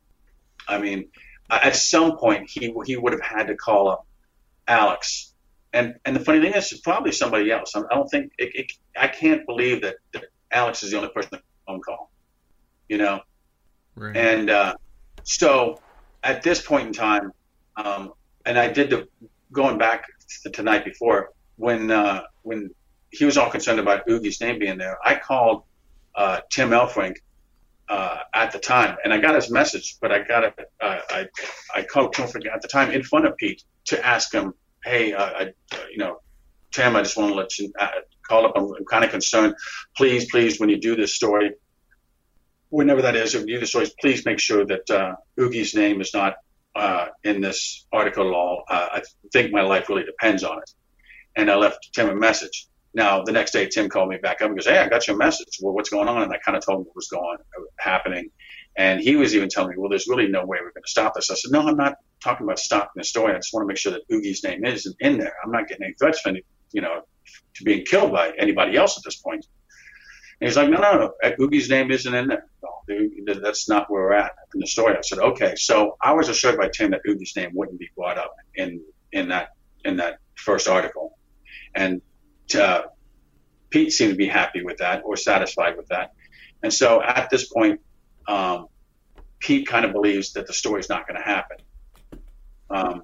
I mean, at some point, he he would have had to call up Alex. And and the funny thing is, it's probably somebody else. I don't think it, it, I can't believe that, that Alex is the only person that phone call, you know. Right. And uh, so at this point in time, um, and I did the going back to the night before when uh, when he was all concerned about Oogie's name being there. I called uh, Tim Elfrink uh, at the time, and I got his message, but I got it. Uh, I I called Tim at the time in front of Pete to ask him, hey, uh, I, uh, you know, Tim, I just want to let you uh, call up. I'm, I'm kind of concerned. Please, please, when you do this story, whenever that is, if you do the stories, please make sure that uh, Oogie's name is not uh, in this article at all. Uh, I think my life really depends on it. And I left Tim a message. Now, the next day, Tim called me back up and goes, hey, I got your message. Well, what's going on? And I kind of told him what was going happening. And he was even telling me, well, there's really no way we're going to stop this. I said, no, I'm not talking about stopping the story. I just want to make sure that Oogie's name isn't in there. I'm not getting any threats from, you know, to being killed by anybody else at this point. And he's like, no, no, no, Oogie's name isn't in there. No, that's not where we're at in the story. I said, okay. So I was assured by Tim that Oogie's name wouldn't be brought up in, in that in that first article. And uh, Pete seemed to be happy with that or satisfied with that. And so at this point, um, Pete kind of believes that the story's not going to happen. Um,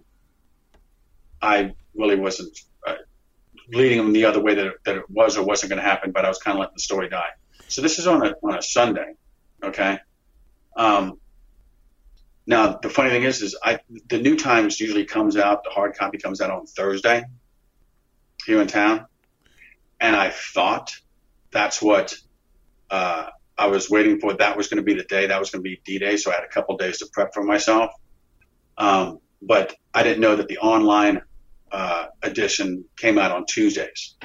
I really wasn't uh, leading him the other way that it, that it was or wasn't going to happen, but I was kind of letting the story die. So this is on a on a Sunday, okay? Um, now, the funny thing is, is I the New Times usually comes out, the hard copy comes out on Thursday here in town. And I thought that's what uh, I was waiting for. That was going to be the day. That was going to be D-Day. So I had a couple days to prep for myself. Um, but I didn't know that the online uh, edition came out on Tuesdays.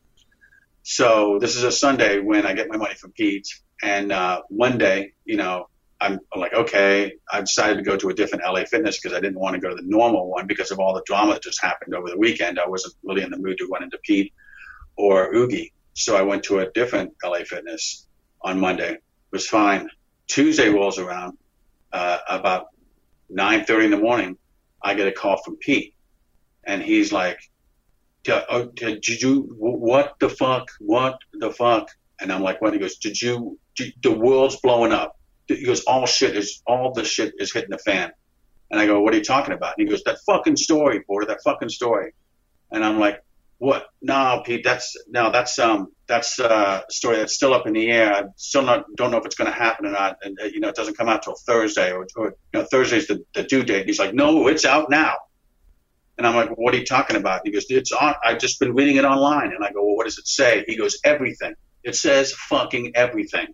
So this is a Sunday when I get my money from Pete. And uh, one day, you know, I'm like, okay, I decided to go to a different L A Fitness because I didn't want to go to the normal one because of all the drama that just happened over the weekend. I wasn't really in the mood to run into Pete or Oogie. So I went to a different L A Fitness on Monday. It was fine. Tuesday rolls around, uh, about nine thirty in the morning, I get a call from Pete. And he's like, oh, did you, what the fuck, what the fuck? And I'm like, what? He goes, did you, did, the world's blowing up. He goes, all shit is, all the shit is hitting the fan. And I go, what are you talking about? And he goes, that fucking story, Porter, that fucking story. And I'm like, what? No, Pete, that's no, that's um, that's uh, a story that's still up in the air. I still not don't know if it's going to happen or not. And uh, you know, it doesn't come out till Thursday, or, or you know, Thursday's the, the due date. He's like, no, it's out now. And I'm like, what are you talking about? He goes, it's on. I've just been reading it online. And I go, well, what does it say? He goes, everything. It says fucking everything.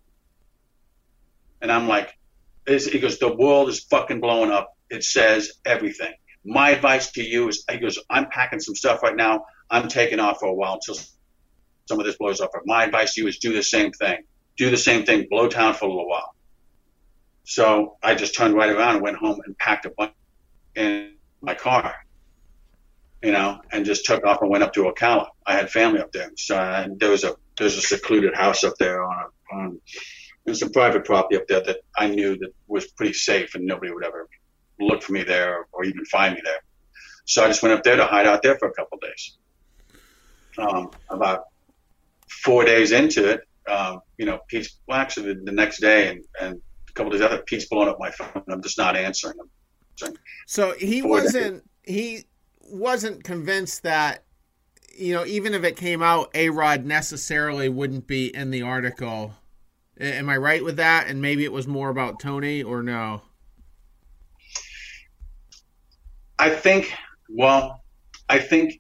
And I'm like, he goes, the world is fucking blowing up. It says everything. My advice to you is, he goes, I'm packing some stuff right now. I'm taking off for a while until some of this blows up. My advice to you is do the same thing. Do the same thing. Blow town for a little while. So I just turned right around and went home and packed a bunch in my car, you know, and just took off and went up to Ocala. I had family up there. So uh, there was a there's a secluded house up there on a, on there's some private property up there that I knew that was pretty safe and nobody would ever look for me there or, or even find me there. So I just went up there to hide out there for a couple of days. Um, about four days into it, um, you know, Pete's, well, actually the, the next day and, and a couple of days after, Pete's blowing up my phone and I'm just not answering him. So, so he wasn't, days. he wasn't convinced that, you know, even if it came out, A-Rod necessarily wouldn't be in the article. Am I right with that? And maybe it was more about Tony or no? I think, well, I think,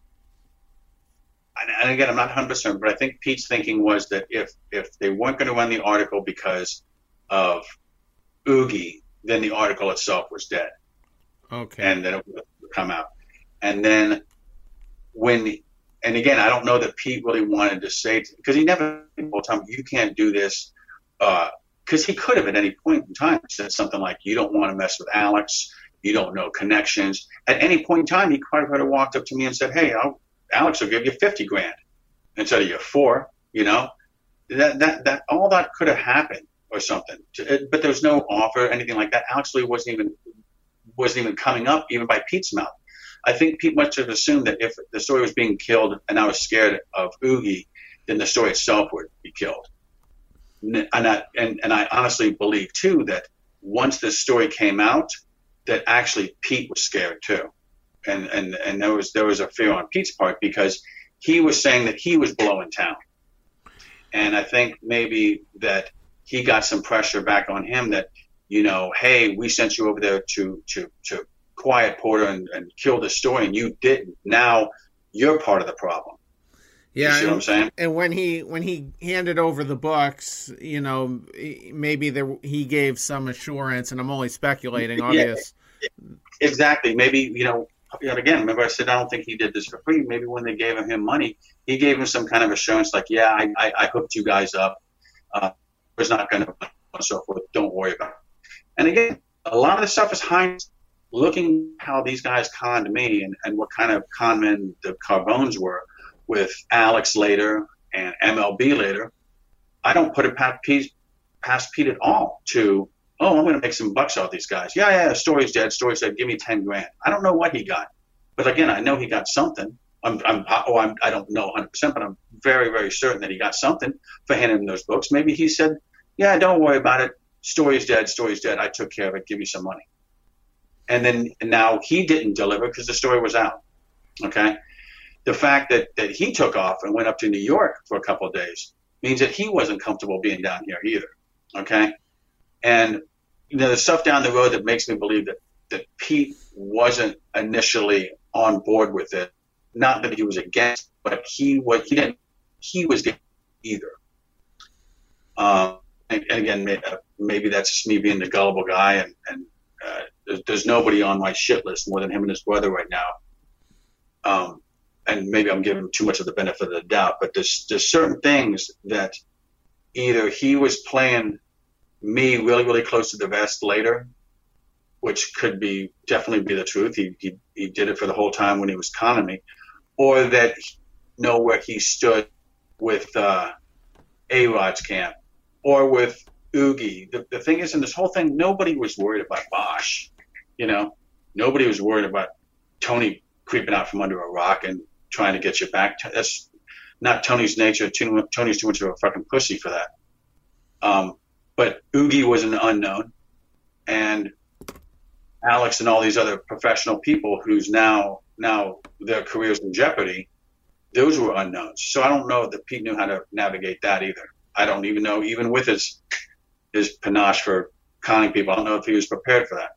and again, I'm not one hundred percent, but I think Pete's thinking was that if, if they weren't going to run the article because of Oogie, then the article itself was dead. Okay. And then it would come out. And then when, and again, I don't know that Pete really wanted to say, because he never, all the time, you can't do this, because uh, he could have at any point in time said something like, you don't want to mess with Alex, you don't know connections. At any point in time, he quite could have walked up to me and said, hey, I'll, Alex will give you fifty grand instead of your four, you know, that, that, that, all that could have happened or something, but there was no offer, anything like that. Alex really wasn't even, wasn't even coming up even by Pete's mouth. I think Pete must have assumed that if the story was being killed and I was scared of Oogie, then the story itself would be killed. And I, and, and I honestly believe too, that once this story came out, that actually Pete was scared too. And, and, and there was, there was a fear on Pete's part because he was saying that he was blowing town. And I think maybe that he got some pressure back on him that, you know, hey, we sent you over there to to to quiet Porter and, and kill the story, and you didn't. Now you're part of the problem. Yeah, you see and, what I'm saying? And when he when he handed over the books, you know, maybe there he gave some assurance, and I'm only speculating, obvious. Yeah, exactly. Maybe, you know, and again, remember I said I don't think he did this for free. Maybe when they gave him money, he gave him some kind of assurance, like, yeah, I, I, I hooked you guys up. Uh, it's not going to, and so forth. Don't worry about it. And again, a lot of the stuff is hindsight. Looking how these guys conned me and, and what kind of con men the Carbones were with Alex later and M L B later, I don't put it past Pete, past Pete at all to, oh, I'm going to make some bucks off these guys. Yeah, yeah, Story's dead. Story's dead. Give me ten grand. I don't know what he got. But again, I know he got something. I'm, I'm, oh, I'm, I don't know one hundred percent, but I'm very, very certain that he got something for handing him those books. Maybe he said, yeah, don't worry about it. Story's dead. Story's dead. I took care of it. Give me some money. And then and now he didn't deliver because the story was out. Okay. The fact that, that he took off and went up to New York for a couple of days means that he wasn't comfortable being down here either. Okay. And, you know, the stuff down the road that makes me believe that, that Pete wasn't initially on board with it. Not that he was against, but he was, he didn't, he was either. Um, and, and again, maybe that's just me being the gullible guy and, and, Uh, there's, there's nobody on my shit list more than him and his brother right now. Um, and maybe I'm giving him too much of the benefit of the doubt, but there's, there's certain things that either he was playing me really, really close to the vest later, which could be definitely be the truth. He, he, he did it for the whole time when he was conning me, or that he know where he stood with uh, A-Rod's camp or with Oogie. The, the thing is, in this whole thing, nobody was worried about Bosch. You know, nobody was worried about Tony creeping out from under a rock and trying to get you back. That's not Tony's nature. Tony's too much of a fucking pussy for that. Um, but Oogie was an unknown, and Alex and all these other professional people who's now now their careers in jeopardy, those were unknowns. So I don't know that Pete knew how to navigate that either. I don't even know, even with his his panache for conning people, I don't know if he was prepared for that.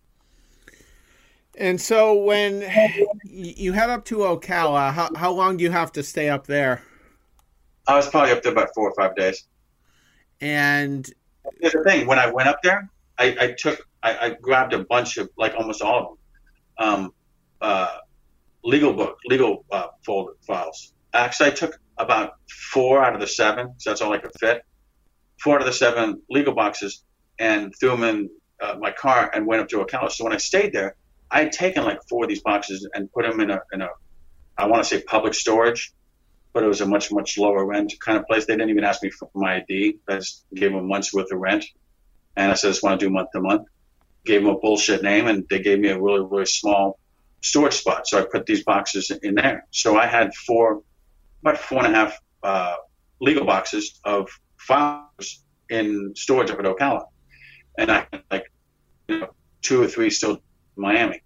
And so when you head up to Ocala, how, how long do you have to stay up there? I was probably up there about four or five days. And here's the thing, when I went up there, I, I took, I, I grabbed a bunch of, like almost all of them, um, uh, legal book, legal uh, folder files. Actually, I took about four out of the seven, so that's all I could fit. Four out of the seven legal boxes and threw them in uh, my car and went up to Ocala. So when I stayed there, I had taken like four of these boxes and put them in a, in a, I want to say public storage, but it was a much, much lower rent kind of place. They didn't even ask me for my I D. I just gave them a month's worth of rent. And I said, I just want to do month to month. Gave them a bullshit name, and they gave me a really, really small storage spot. So I put these boxes in there. So I had four, about four and a half uh, legal boxes of files in storage up at Ocala. And I had like, you know, two or three still in Miami.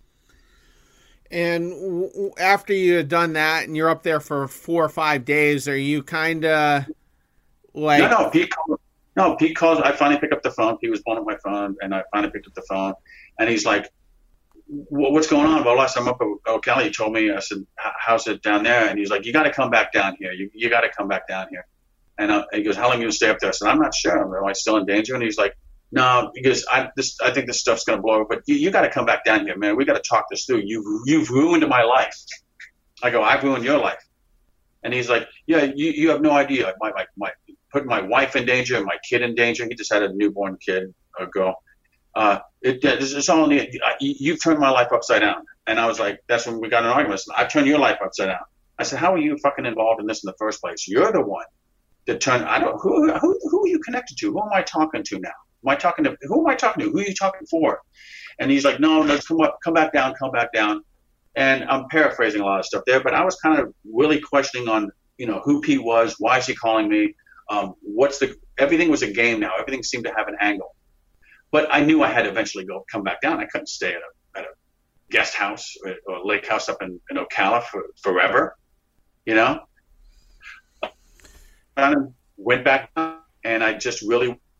And w- after you had done that and you're up there for four or five days, are you kind of like... No, no, Pete called, no, Pete calls. I finally pick up the phone. He was blowing up my phone, and I finally picked up the phone. And he's like, what's going on? Well, last time up at Ocala, you told me, I said, how's it down there? And he's like, you got to come back down here. You you got to come back down here. And uh, he goes, how long are you going to stay up there? I said, I'm not sure. Am I still in danger? And he's like, no, because I this I think this stuff's going to blow over, but you, you got to come back down here, man. We got to talk this through. You've, you've ruined my life. I go, I've ruined your life. And he's like, yeah, you, you have no idea. My, my, my, put my wife in danger and my kid in danger. He just had a newborn kid, a girl. Uh, it, it's all in the, you've turned my life upside down. And I was like, that's when we got in an argument. I've turned your life upside down. I said, how are you fucking involved in this in the first place? You're the one that turned, I don't, who, who, who are you connected to? Who am I talking to now? Am I talking to, who am I talking to? Who are you talking for? And he's like, no, no, come up, come back down, come back down. And I'm paraphrasing a lot of stuff there, but I was kind of really questioning on, you know, who Pete was, why is he calling me? Um, what's the, everything was a game now. Everything seemed to have an angle. But I knew I had to eventually go come back down. I couldn't stay at a, at a guest house or, or lake house up in, in Ocala for forever, you know? I went back down, and I just really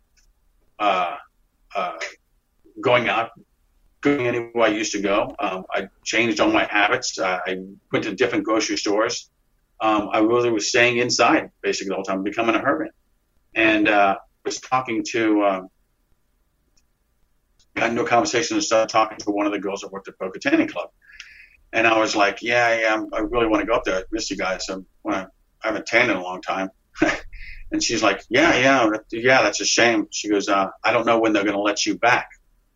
uh, uh, going out, going anywhere I used to go. Um, I changed all my habits. Uh, I went to different grocery stores. Um, I really was staying inside basically the whole time, becoming a hermit. And uh, was talking to, um, got into a conversation and started talking to one of the girls that worked at Boca Tanning Club. And I was like, yeah, yeah, I really want to go up there. I miss you guys. I, I haven't tanned in a long time. And she's like, yeah, yeah, yeah, that's a shame. She goes, uh, I don't know when they're going to let you back.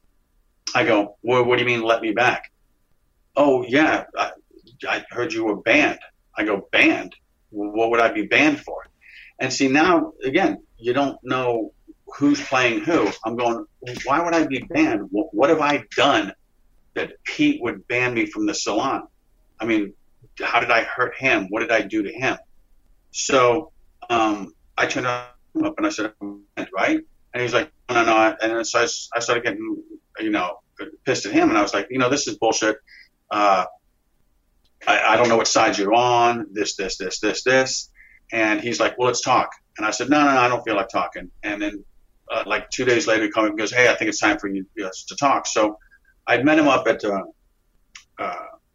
I go, well, what do you mean let me back? Oh, yeah, I, I heard you were banned. I go, banned? What would I be banned for? And see, now, again, you don't know who's playing who. I'm going, why would I be banned? What, what have I done that Pete would ban me from the salon? I mean, how did I hurt him? What did I do to him? So um, I turned up and I said, right? And he's like, no, no, no. And so I, I started getting, you know, pissed at him. And I was like, you know, this is bullshit. Uh, I, I don't know what side you're on, this, this, this, this, this. And he's like, well, let's talk. And I said, no, no, no, I don't feel like talking. And then uh, like two days later, he comes and goes, hey, I think it's time for you us to talk. So I'd met him up at uh, uh,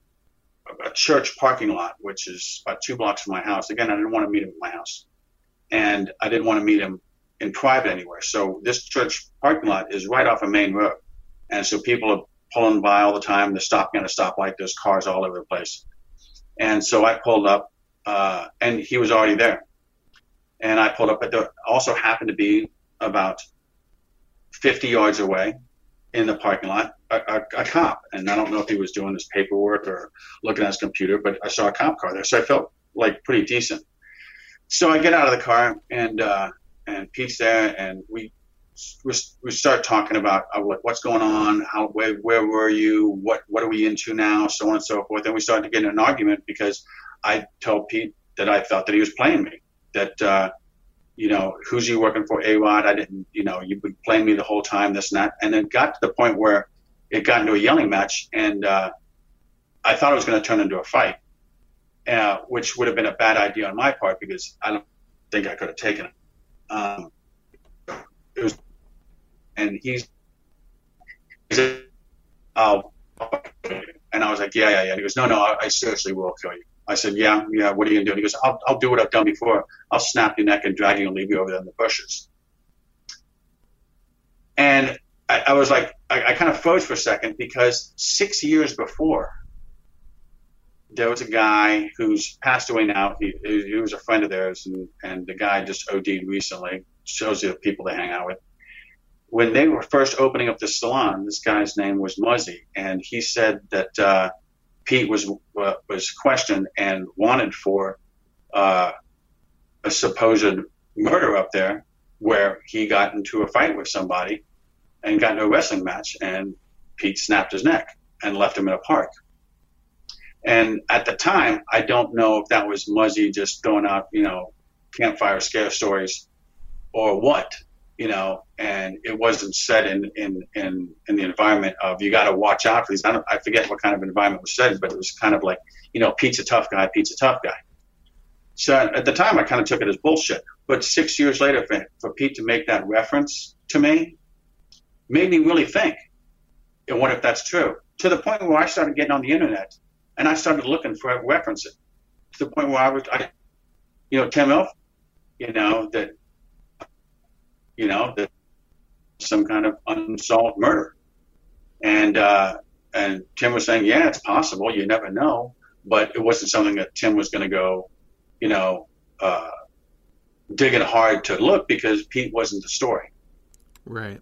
a church parking lot, which is about two blocks from my house. Again, I didn't want to meet him at my house. And I didn't want to meet him in private anywhere. So this church parking lot is right off a main road. And so people are pulling by all the time. They're stopping at a stoplight. There's cars all over the place. And so I pulled up, uh, and he was already there. And I pulled up, but there also happened to be about fifty yards away in the parking lot, a, a, a cop. And I don't know if he was doing his paperwork or looking at his computer, but I saw a cop car there. So I felt like pretty decent. So I get out of the car, and uh, and Pete's there, and we we, we start talking about uh, like what's going on, how where, where were you, what what are we into now, so on and so forth. And we started to get in an argument because I told Pete that I thought that he was playing me, that uh, you know, who's you working for, A-Rod? I didn't, you know, you've been playing me the whole time, this and that. And it got to the point where it got into a yelling match, and uh, I thought it was going to turn into a fight, uh, which would have been a bad idea on my part because I don't think I could have taken it. Um, it was, and he's, he said, oh, and I was like, yeah, yeah, yeah. He goes, no, no, I, I seriously will kill you. I said, yeah, yeah, what are you going to do? And he goes, I'll, I'll do what I've done before. I'll snap your neck and drag you and leave you over there in the bushes. And I, I was like, I, I kind of froze for a second because six years before, there was a guy who's passed away now. He, he was a friend of theirs, and, and the guy just O D'd recently. Shows you the people they hang out with. When they were first opening up the salon, this guy's name was Muzzy, and he said that uh, Pete was uh, was questioned and wanted for uh, a supposed murder up there, where he got into a fight with somebody and got into a wrestling match, and Pete snapped his neck and left him in a park. And at the time, I don't know if that was Muzzy just throwing out, you know, campfire scare stories or what, you know, and it wasn't said in, in, in, in the environment of, you got to watch out for these. I, don't, I forget what kind of environment was said, but it was kind of like, you know, Pete's a tough guy, Pete's a tough guy. So at the time, I kind of took it as bullshit. But six years later, for, for Pete to make that reference to me made me really think, and what if that's true? To the point where I started getting on the internet and I started looking for references. To the point where I was, I, you know, Tim Elf, you know, that, you know, that some kind of unsolved murder. And, uh, and Tim was saying, yeah, it's possible. You never know. But it wasn't something that Tim was going to go, you know, uh, digging hard to look, because Pete wasn't the story. Right.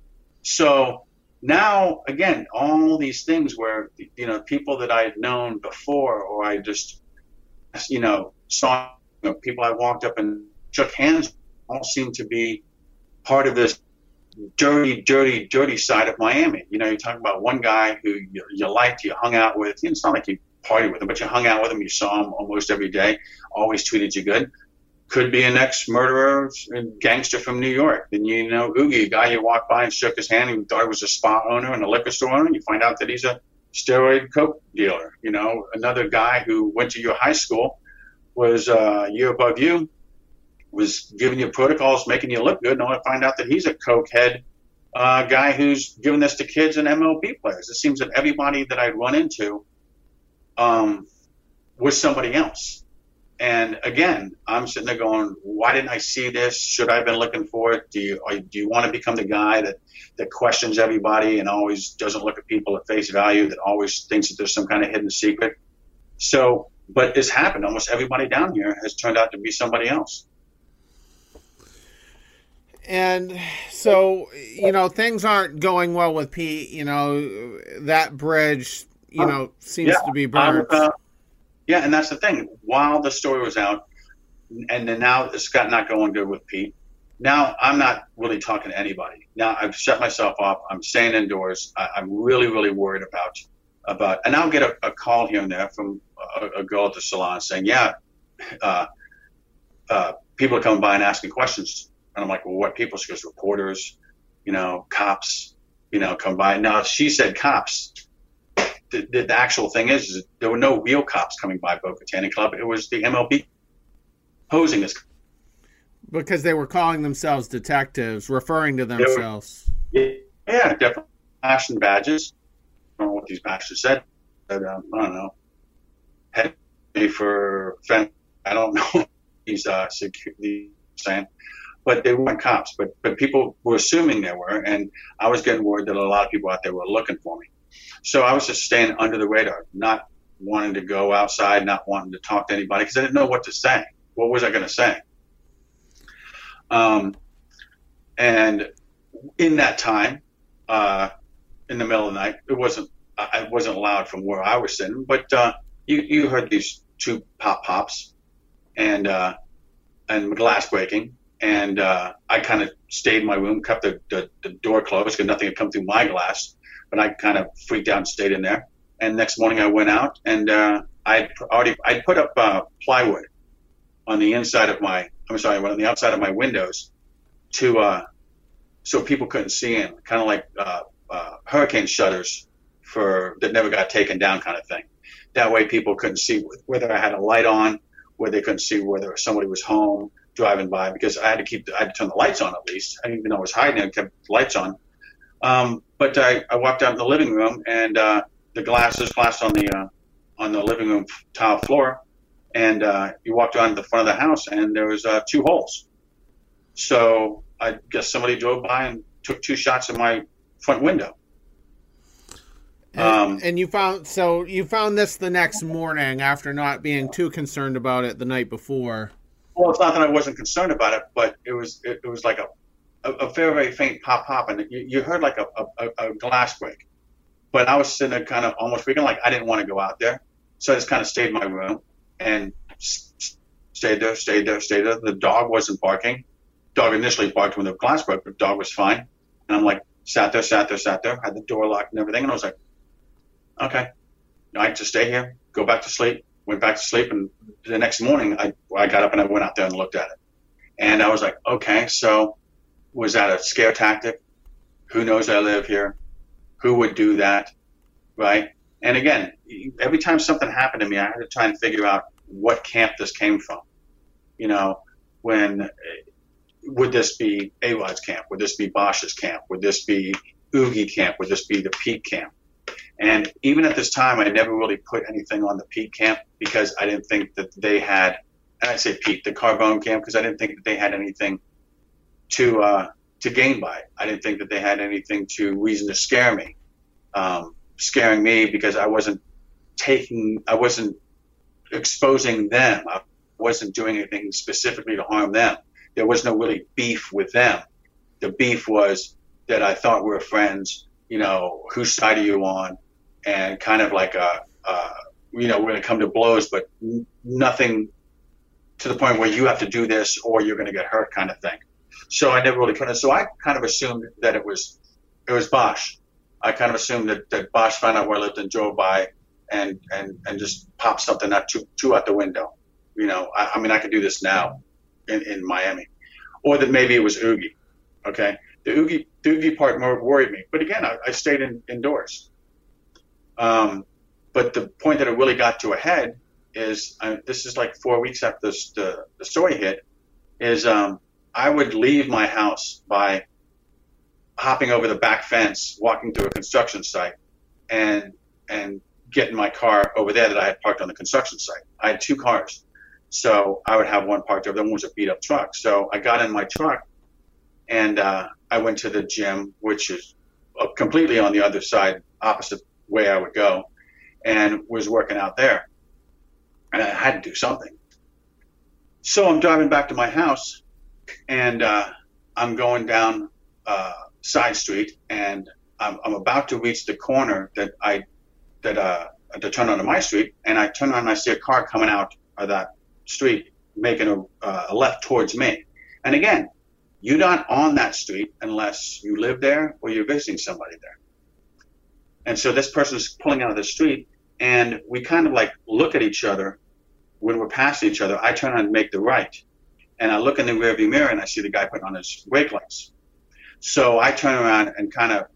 So now, again, all these things where, you know, people that I had known before, or I just, you know, saw, you know, people I walked up and shook hands with, all seem to be part of this dirty, dirty, dirty side of Miami. You know, you're talking about one guy who you, you liked, you hung out with. It's not like you partied with him, but you hung out with him, you saw him almost every day, always treated you good. Could be an ex-murderer and gangster from New York. Then, you know, Oogie, a guy you walked by and shook his hand, and you thought he was a spa owner and a liquor store owner, and you find out that he's a steroid coke dealer. You know, another guy who went to your high school, was uh, a year above you, was giving you protocols, making you look good, and only find out that he's a coke head a guy who's giving this to kids and M L B players. It seems that everybody that I'd run into um, was somebody else. And again, I'm sitting there going, why didn't I see this? Should I have been looking for it? Do you, are, do you want to become the guy that, that questions everybody and always doesn't look at people at face value, that always thinks that there's some kind of hidden secret? So, but it's happened. Almost everybody down here has turned out to be somebody else. And so, you know, things aren't going well with Pete. You know, that bridge, you know, seems yeah, to be burned. Uh, yeah, and that's the thing. While the story was out, and then now it's got not going good with Pete, now I'm not really talking to anybody. Now I've shut myself off. I'm staying indoors. I, I'm really, really worried about, about and I'll get a, a call here and there from a, a girl at the salon saying, yeah, uh, uh, people are coming by and asking questions. And I'm like, well, what people? She goes, reporters, you know, cops, you know, come by. Now, if she said cops, the, the, the actual thing is, is there were no real cops coming by Boca Tanning Club. It was the M L B posing as. Because they were calling themselves detectives, referring to themselves. Were, yeah, definitely. Flashing badges. I don't know what these badges said. But, um, I don't know. Head for, I don't know. These uh, security saying. But they weren't cops, but but people were assuming they were, and I was getting word that a lot of people out there were looking for me. So I was just staying under the radar, not wanting to go outside, not wanting to talk to anybody, because I didn't know what to say. What was I going to say? Um, and in that time, uh, in the middle of the night, it wasn't I wasn't allowed from where I was sitting, but uh, you you heard these two pop pops, and uh, and glass breaking. And uh, I kind of stayed in my room, kept the, the, the door closed because nothing had come through my glass. But I kind of freaked out and stayed in there. And next morning I went out and uh, I already I put up uh, plywood on the inside of my I'm sorry on the outside of my windows to uh, so people couldn't see in, kind of like uh, uh, hurricane shutters for that never got taken down kind of thing. That way people couldn't see whether I had a light on, where they couldn't see whether somebody was home driving by, because I had to keep, I had to turn the lights on at least. I didn't even know I was hiding. I kept the lights on. Um, but I, I walked out in the living room, and uh, the glass is glass on the uh, on the living room tile floor, and uh, you walked around the front of the house, and there was uh, two holes. So I guess somebody drove by and took two shots at my front window. And, um, and you found so you found this the next morning after not being too concerned about it the night before. Well, it's not that I wasn't concerned about it, but it was it, it was like a, a, a very, very faint pop, pop, and you, you heard like a, a, a glass break. But I was sitting there kind of almost freaking, like I didn't want to go out there. So I just kind of stayed in my room and stayed there, stayed there, stayed there. The dog wasn't barking. Dog initially barked when the glass broke, but the dog was fine. And I'm like, sat there, sat there, sat there, had the door locked and everything. And I was like, okay, I just stay here, go back to sleep. Went back to sleep, and the next morning I, I got up and I went out there and looked at it. And I was like, okay, so was that a scare tactic? Who knows I live here? Who would do that, right? And again, every time something happened to me, I had to try and figure out what camp this came from. You know, when would this be A-Rod's camp? Would this be Bosch's camp? Would this be Oogie camp? Would this be the Pete camp? And even at this time, I never really put anything on the Pete camp because I didn't think that they had, and I say Pete, the Carbone camp, because I didn't think that they had anything to uh, to gain by it. I didn't think that they had anything to reason to scare me, um, scaring me because I wasn't taking, I wasn't exposing them. I wasn't doing anything specifically to harm them. There was no really beef with them. The beef was that I thought we were friends. You know, whose side are you on? And kind of like a, uh, you know, we're going to come to blows, but n- nothing to the point where you have to do this or you're going to get hurt kind of thing. So I never really put it. So I kind of assumed that it was, it was Bosch. I kind of assumed that, that Bosch found out where I lived and drove by and, and, and just popped something out two, two out the window. You know, I, I mean, I could do this now in, in Miami, or that maybe it was Oogie. Okay. The Oogie, the Oogie part more worried me. But again, I, I stayed in, indoors. Um, but the point that it really got to a head is, uh, this is like four weeks after this, the, the story hit, is um, I would leave my house by, hopping over the back fence, walking through a construction site, and and getting my car over there that I had parked on the construction site. I had two cars. So I would have one parked over. The other one was a beat up truck. So I got in my truck and uh, I went to the gym, which is completely on the other side, opposite way I would go, and was working out there. And I had to do something. So I'm driving back to my house, and uh, I'm going down uh, side street, and I'm, I'm about to reach the corner that I that uh, to turn onto my street, and I turn on and I see a car coming out of that street, making a, uh, a left towards me. And again, you're not on that street unless you live there or you're visiting somebody there. And so this person's pulling out of the street, and we kind of like look at each other when we're passing each other. I turn on and make the right, and I look in the rearview mirror and I see the guy putting on his brake lights. So I turn around and kind of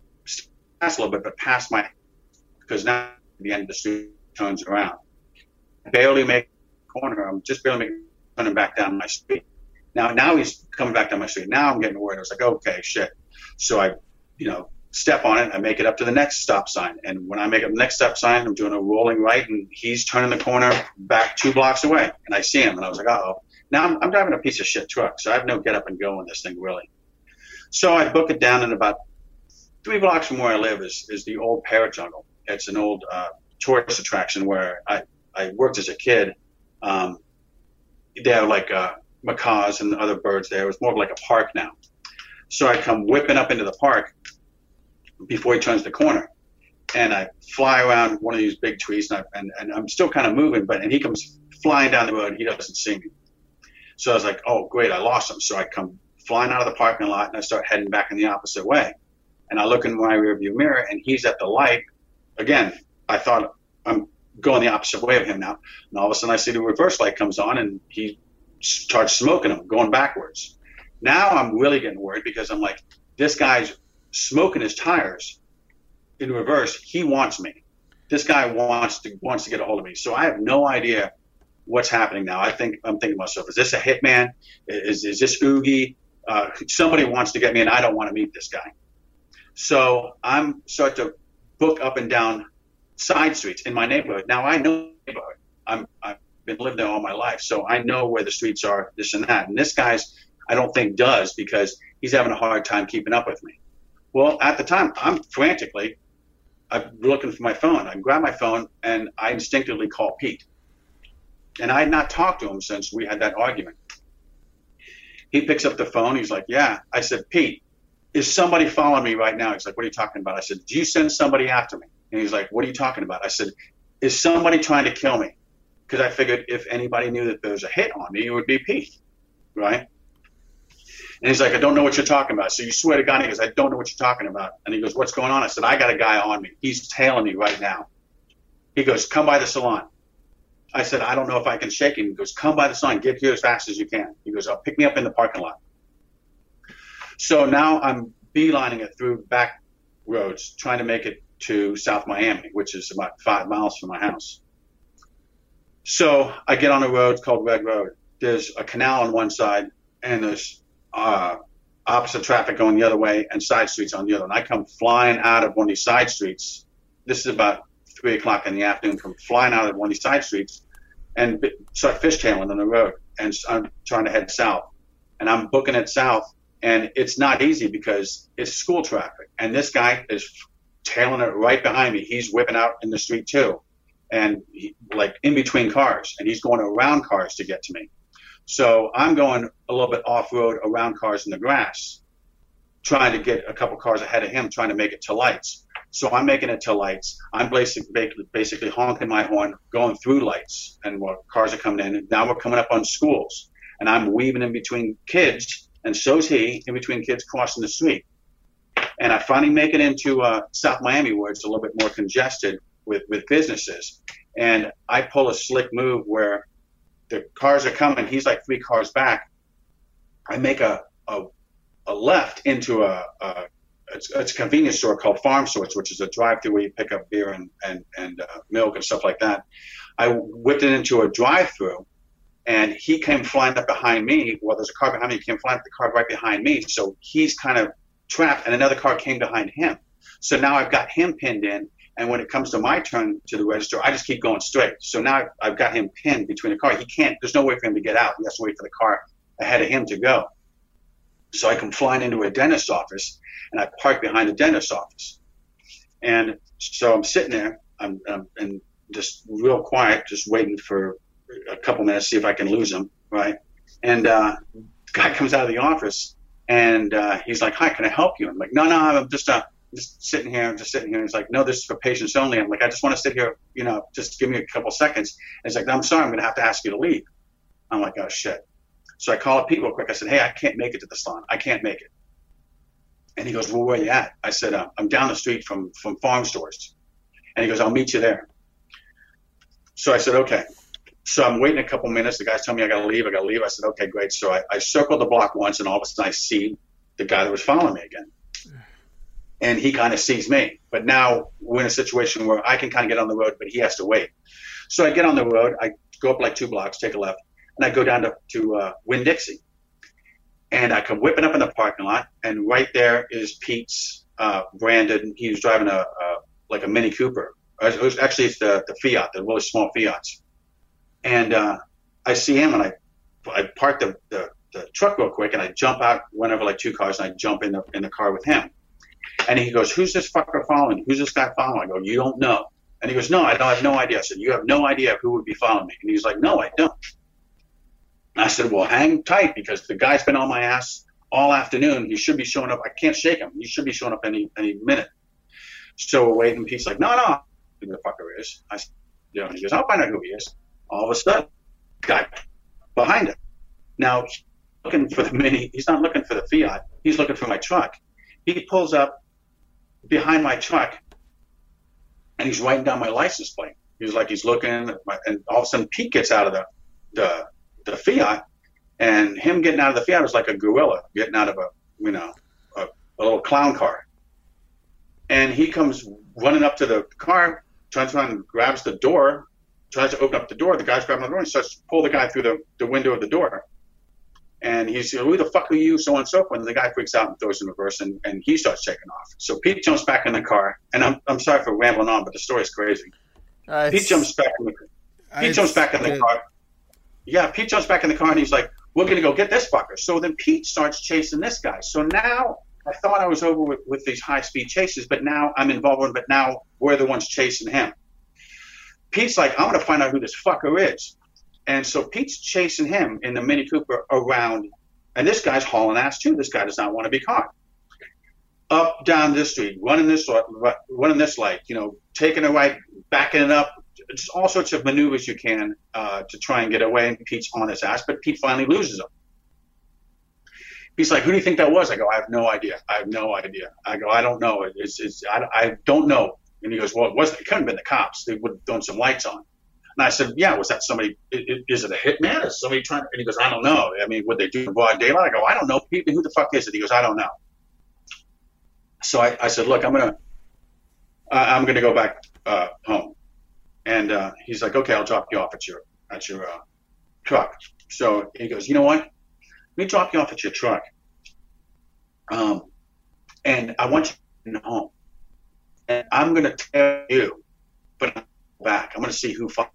pass a little bit, but pass my, because now the end of the street turns around. Barely make the corner. I'm just barely making, turning back down my street. Now, now he's coming back down my street. Now I'm getting worried. I was like, okay, shit. So I, you know, step on it. I make it up to the next stop sign. And when I make up the next stop sign, I'm doing a rolling right, and he's turning the corner back two blocks away. And I see him, and I was like, uh-oh. Now I'm, I'm driving a piece of shit truck, so I have no get up and go in this thing, really. So I book it down, and about three blocks from where I live is, is the old Parrot Jungle. It's an old uh, tourist attraction where I, I worked as a kid. Um, they have like uh, macaws and other birds there. It was more of like a park now. So I come whipping up into the park before he turns the corner, and I fly around one of these big trees, and, I, and, and I'm still kind of moving, but and he comes flying down the road, and he doesn't see me. So I was like, oh, great, I lost him. So I come flying out of the parking lot, and I start heading back in the opposite way. And I look in my rearview mirror, and he's at the light. Again, I thought I'm going the opposite way of him now. And all of a sudden I see the reverse light comes on, and he starts smoking him, going backwards. Now I'm really getting worried, because I'm like, this guy's smoking his tires in reverse. He wants me. This guy wants to wants to get a hold of me. So I have no idea what's happening now. I think I'm thinking to myself, is this a hitman? Is is this Oogie? Uh, somebody wants to get me, and I don't want to meet this guy. So I'm start to book up and down side streets in my neighborhood. Now I know the neighborhood. I'm I've been living there all my life, so I know where the streets are, this and that. And this guy's I don't think does, because he's having a hard time keeping up with me. Well, at the time, I'm frantically I'm looking for my phone. I grab my phone, and I instinctively call Pete. And I had not talked to him since we had that argument. He picks up the phone. He's like, yeah. I said, Pete, is somebody following me right now? He's like, what are you talking about? I said, do you send somebody after me? And he's like, what are you talking about? I said, is somebody trying to kill me? Because I figured if anybody knew that there was a hit on me, it would be Pete, right? And he's like, I don't know what you're talking about. So you swear to God? And he goes, I don't know what you're talking about. And he goes, what's going on? I said, I got a guy on me. He's tailing me right now. He goes, come by the salon. I said, I don't know if I can shake him. He goes, come by the salon. Get here as fast as you can. He goes, I'll pick me up in the parking lot. So now I'm beelining it through back roads, trying to make it to South Miami, which is about five miles from my house. So I get on a road called Red Road. There's a canal on one side, and there's uh, opposite traffic going the other way, and side streets on the other. And I come flying out of one of these side streets. This is about three o'clock in the afternoon. Come flying out of one of these side streets and start fishtailing on the road. And I'm trying to head south. And I'm booking it south. And it's not easy because it's school traffic. And this guy is tailing it right behind me. He's whipping out in the street too. And he, like in between cars. And he's going around cars to get to me. So I'm going a little bit off-road around cars in the grass, trying to get a couple cars ahead of him, trying to make it to lights. So I'm making it to lights. I'm basically, basically honking my horn, going through lights. And while cars are coming in, and now we're coming up on schools. And I'm weaving in between kids, and so's he, in between kids crossing the street. And I finally make it into uh, South Miami, where it's a little bit more congested with, with businesses. And I pull a slick move where the cars are coming. He's like three cars back. I make a a, a left into a, a it's, it's a convenience store called Farm Source, which is a drive-through where you pick up beer and and, and uh, milk and stuff like that. I whipped it into a drive-through, and he came flying up behind me. Well, there's a car behind me. He came flying up the car right behind me. So he's kind of trapped, and another car came behind him. So now I've got him pinned in, and when it comes to my turn to the register, I just keep going straight. So now I've got him pinned between the car. He can't, there's no way for him to get out. He has to wait for the car ahead of him to go. So I come flying into a dentist's office, and I park behind the dentist's office. And so I'm sitting there, I'm, I'm and just real quiet, just waiting for a couple minutes, see if I can lose him, right? And uh, the guy comes out of the office, and uh, he's like, "Hi, can I help you?" I'm like, "No, no, I'm just uh, just sitting here. I'm just sitting here." And he's like, "No, this is for patients only." I'm like, "I just want to sit here, you know, just give me a couple seconds." And he's like, "I'm sorry, I'm going to have to ask you to leave." I'm like, "Oh shit." So I call up Pete real quick. I said, "Hey, I can't make it to the salon. I can't make it." And he goes, "Well, where are you at?" I said, uh, "I'm down the street from from Farm Stores." And he goes, "I'll meet you there." So I said, "Okay." So I'm waiting a couple minutes. The guy's telling me I got to leave. I got to leave. I said, "Okay, great." So I, I circled the block once, and all of a sudden I see the guy that was following me again. And he kind of sees me. But now we're in a situation where I can kind of get on the road, but he has to wait. So I get on the road. I go up like two blocks, take a left, and I go down to, to uh, Winn-Dixie. And I come whipping up in the parking lot, and right there is Pete's uh, Brandon. He was driving a, a like a Mini Cooper. It was actually it's the, the Fiat, the really small Fiats. And uh, I see him, and I I park the, the, the truck real quick, and I jump out, went over like two cars, and I jump in the in the car with him. And he goes, "Who's this fucker following you? Who's this guy following?" I go, "You don't know." And he goes, "No, I don't I have no idea." I said, "You have no idea who would be following me?" And he's like, "No, I don't." And I said, "Well, hang tight, because the guy's been on my ass all afternoon. He should be showing up. I can't shake him. He should be showing up any any minute." So we're waiting. Pete's like, "No, no, who the fucker is?" I said, you know, he goes, "I'll find out who he is." All of a sudden, guy behind him. Now, he's looking for the Mini. He's not looking for the Fiat. He's looking for my truck. He pulls up behind my truck, and he's writing down my license plate. He's like, he's looking, at my, and all of a sudden, Pete gets out of the, the the Fiat, and him getting out of the Fiat was like a gorilla getting out of a, you know, a, a little clown car. And he comes running up to the car, turns around and grabs the door, tries to open up the door. The guy's grabbing the door, and he starts to pull the guy through the, the window of the door. And he's, "Who the fuck are you?" So on and so forth. And the guy freaks out and throws in reverse, and, and he starts taking off. So Pete jumps back in the car, and I'm I'm sorry for rambling on, but the story's crazy. Uh, Pete jumps back in the Pete jumps back in the car. Yeah, Pete jumps back in the car, and he's like, "We're gonna go get this fucker." So then Pete starts chasing this guy. So now I thought I was over with, with these high speed chases, but now I'm involved in. But now we're the ones chasing him. Pete's like, "I'm gonna find out who this fucker is." And so Pete's chasing him in the Mini Cooper around, and this guy's hauling ass too. This guy does not want to be caught. Up, down this street, running this, running this light, you know, taking a right, backing it up, just all sorts of maneuvers you can uh, to try and get away. And Pete's on his ass, but Pete finally loses him. He's like, "Who do you think that was?" I go, "I have no idea. I have no idea." I go, "I don't know. It's, it's, I, I don't know." And he goes, "Well, it wasn't. It couldn't have been the cops. They would have thrown some lights on." And I said, "Yeah, was that somebody? Is it a hitman? Is somebody trying?" And he goes, "I don't know. I mean, would they do it in broad daylight?" I go, "I don't know. Who the fuck is it?" He goes, "I don't know." So I, I said, "Look, I'm gonna, uh, I'm gonna go back uh, home." And uh, he's like, "Okay, I'll drop you off at your at your uh, truck." So he goes, "You know what? Let me drop you off at your truck. Um, and I want you to go home. And I'm gonna tell you, but I'm back. I'm gonna see who fucked."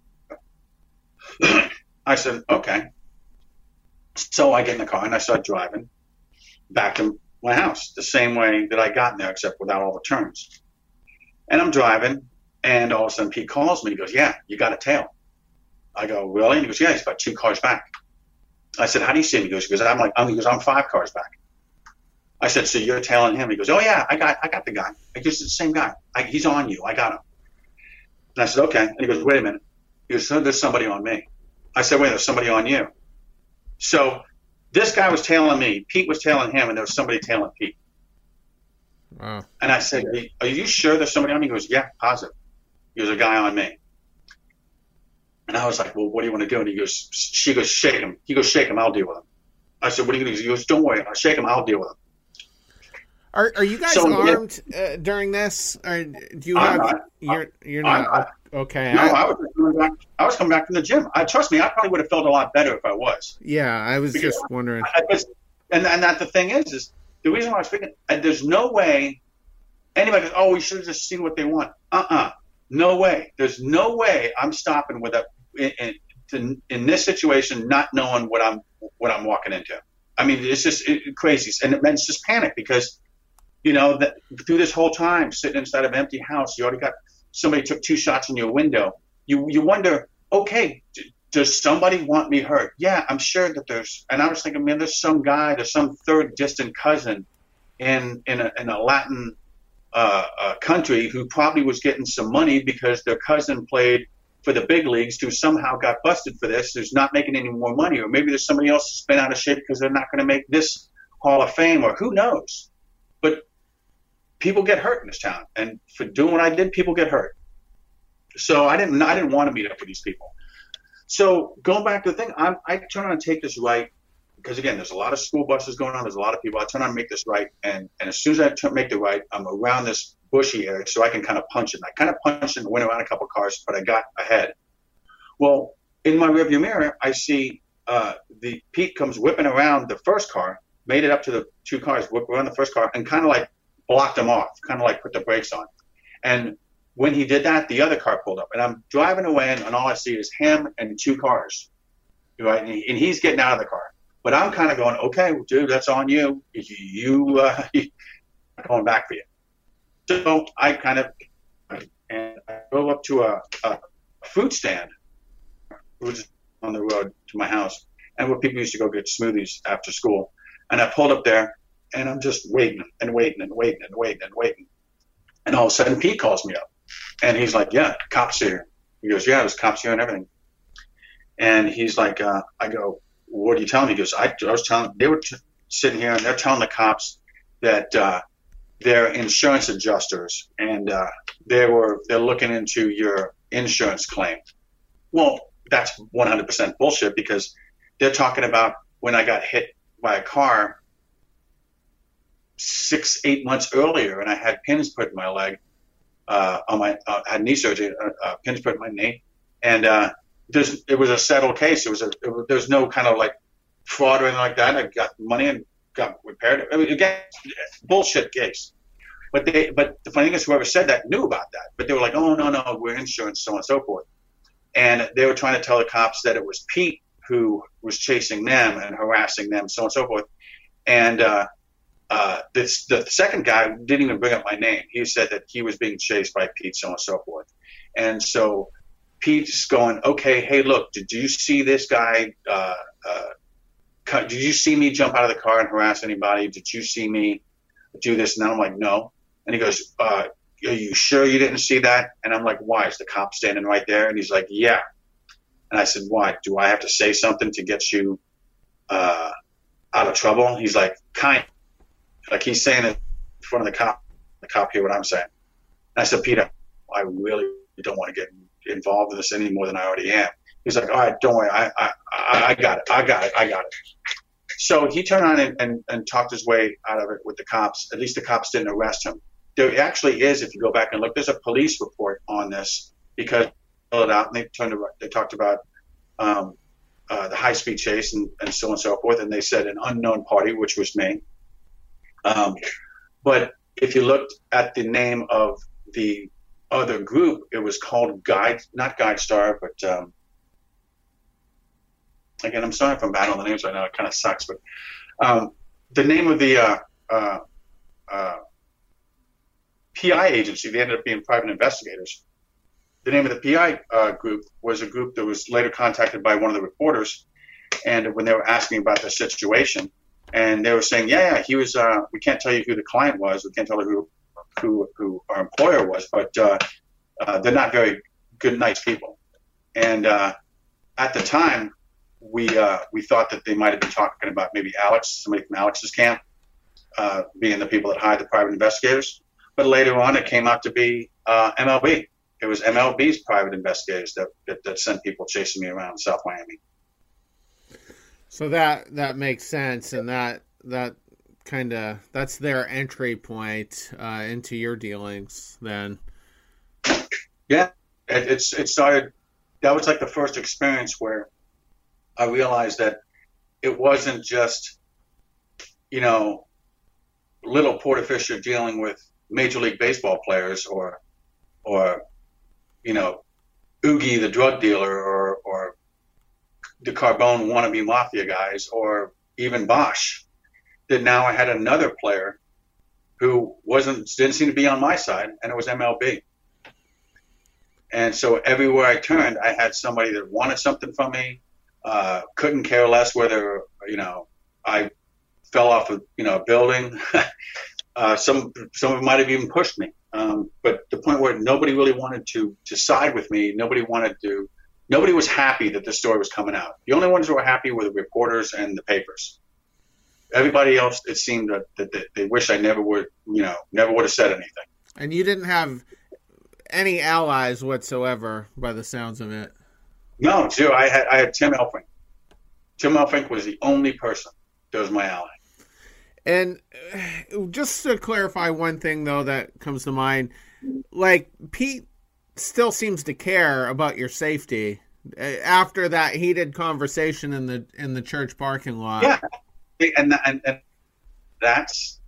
I said, "Okay." So I get in the car and I start driving back to my house the same way that I got in there, except without all the turns. And I'm driving, and all of a sudden Pete calls me. He goes, "Yeah, you got a tail." I go, "Really?" And he goes, "Yeah, he's about two cars back." I said, "How do you see him?" He goes, because I'm like, I'm, he goes, "I'm five cars back." I said, "So you're tailing him?" He goes, "Oh yeah, I got, I got the guy. I guess it's the same guy. I, he's on you. I got him." And I said, "Okay." And he goes, "Wait a minute." He goes, "So there's somebody on me." I said, "Wait, there's somebody on you." So this guy was tailing me, Pete was tailing him, and there was somebody tailing Pete. Wow. And I said, "Are you sure there's somebody on me?" He goes, "Yeah, positive. There's a guy on me." And I was like, "Well, what do you want to do?" And he goes, she goes, "Shake him." He goes, "Shake him, I'll deal with him." I said, "What are you going to do?" He goes, "Don't worry, I'll shake him, I'll deal with him." Are are you guys so, armed yeah. uh, during this? Or do you have? Not, you're you're not not, okay. No, I, I was coming back, I was coming back from the gym. I trust me, I probably would have felt a lot better if I was. Yeah, I was because just wondering. I, I was, and and that the thing is, is the reason why I was thinking, and there's no way anybody goes, oh, we should have just seen what they want. Uh-uh. No way. There's no way I'm stopping with a in, in, in this situation, not knowing what I'm what I'm walking into. I mean, it's just it, crazy, and it, it's just panic because, you know, that through this whole time sitting inside of an empty house, you already got somebody took two shots in your window. You you wonder, okay, d- does somebody want me hurt? Yeah, I'm sure that there's. And I was thinking, man, there's some guy, there's some third distant cousin in in a, in a Latin uh, uh, country who probably was getting some money because their cousin played for the big leagues, who somehow got busted for this, who's not making any more money, or maybe there's somebody else who's been out of shape because they're not going to make this Hall of Fame, or who knows. But people get hurt in this town, and for doing what I did, people get hurt. So I didn't I didn't want to meet up with these people. So going back to the thing, I'm, I turn on and take this right because, again, there's a lot of school buses going on. There's a lot of people. I turn on and make this right, and, and as soon as I turn, make the right, I'm around this bushy area so I can kind of punch it. And I kind of punched and went around a couple of cars, but I got ahead. Well, in my rearview mirror, I see uh, the Pete comes whipping around the first car, made it up to the two cars, whipped around the first car, and kind of like blocked them off, kind of like put the brakes on. And when he did that, the other car pulled up, and I'm driving away, and, and all I see is him and two cars, right? And, he, and he's getting out of the car, but I'm kind of going, okay, dude, that's on you. You, uh, I'm going back for you. So I kind of, and I drove up to a, a fruit stand, which is on the road to my house, and where people used to go get smoothies after school. And I pulled up there, and I'm just waiting and waiting and waiting and waiting and waiting. And all of a sudden, Pete calls me up. And he's like, yeah, cops here. He goes, yeah, there's cops here and everything. And he's like, uh, I go, what are you telling me? He goes, I, I was telling, they were t- sitting here and they're telling the cops that uh, they're insurance adjusters and uh, they were, they're looking into your insurance claim. Well, that's one hundred percent bullshit because they're talking about when I got hit by a car six, eight months earlier and I had pins put in my leg. Uh, on my, uh, had knee surgery, uh, uh, pins put in my knee, and uh, there's, it was a settled case. It was a, it was, there's no kind of like fraud or anything like that. I got money and got repaired. I mean, again, bullshit case. But they, but the funny thing is, whoever said that knew about that. But they were like, oh no, no, we're insurance, so on and so forth. And they were trying to tell the cops that it was Pete who was chasing them and harassing them, so on and so forth. And uh, Uh, this, the second guy didn't even bring up my name. He said that he was being chased by Pete, so on and so forth. And so Pete's going, okay, hey, look, did you see this guy? Uh, uh, did you see me jump out of the car and harass anybody? Did you see me do this? And I'm like, no. And he goes, uh, are you sure you didn't see that? And I'm like, why? Is the cop standing right there? And he's like, yeah. And I said, why? Do I have to say something to get you uh, out of trouble? He's like, kind of. Like he's saying it in front of the cop, the cop hear what I'm saying. And I said, Peter, I really don't want to get involved in this any more than I already am. He's like, all right, don't worry. I, I, I got it. I got it. I got it. So he turned on and, and, and talked his way out of it with the cops. At least the cops didn't arrest him. There actually is, if you go back and look, there's a police report on this because they filled it out and they turned to, they talked about um, uh, the high speed chase and, and so on and so forth. And they said an unknown party, which was me. Um, but if you looked at the name of the other group, it was called Guide, not Guide Star, but um, again, I'm sorry if I'm bad on the names right now. It kind of sucks, but um, the name of the uh, uh, uh, P I agency, they ended up being private investigators. The name of the P I uh, group was a group that was later contacted by one of the reporters, and when they were asking about the situation. And they were saying, yeah, yeah, he was, uh, we can't tell you who the client was. We can't tell you who, who, who our employer was, but uh, uh, they're not very good, nice people. And uh, at the time, we uh, we thought that they might have been talking about maybe Alex, somebody from Alex's camp, uh, being the people that hired the private investigators. But later on, it came out to be uh, M L B. It was M L B's private investigators that, that, that sent people chasing me around South Miami. So that that makes sense, and that that kind of that's their entry point uh, into your dealings. Then, yeah, it, it's it started. That was like the first experience where I realized that it wasn't just, you know, little Porter Fisher dealing with Major League Baseball players, or, or, you know, Oogie the drug dealer, or, or the Carbone wannabe mafia guys, or even Bosch, that now I had another player who wasn't didn't seem to be on my side, and it was M L B. And so everywhere I turned, I had somebody that wanted something from me, uh, couldn't care less whether, you know, I fell off a, you know, a building. uh, some some of them might have even pushed me. Um, but the point where nobody really wanted to, to side with me, nobody wanted to, nobody was happy that the story was coming out. The only ones who were happy were the reporters and the papers. Everybody else, it seemed that, that, that they wish I never would, you know, never would have said anything. And you didn't have any allies whatsoever, by the sounds of it. No, zero. I had I had Tim Elfrink. Tim Elfrink was the only person that was my ally. And just to clarify one thing, though, that comes to mind, like, Pete still seems to care about your safety after that heated conversation in the in the church parking lot. Yeah, and and, and that's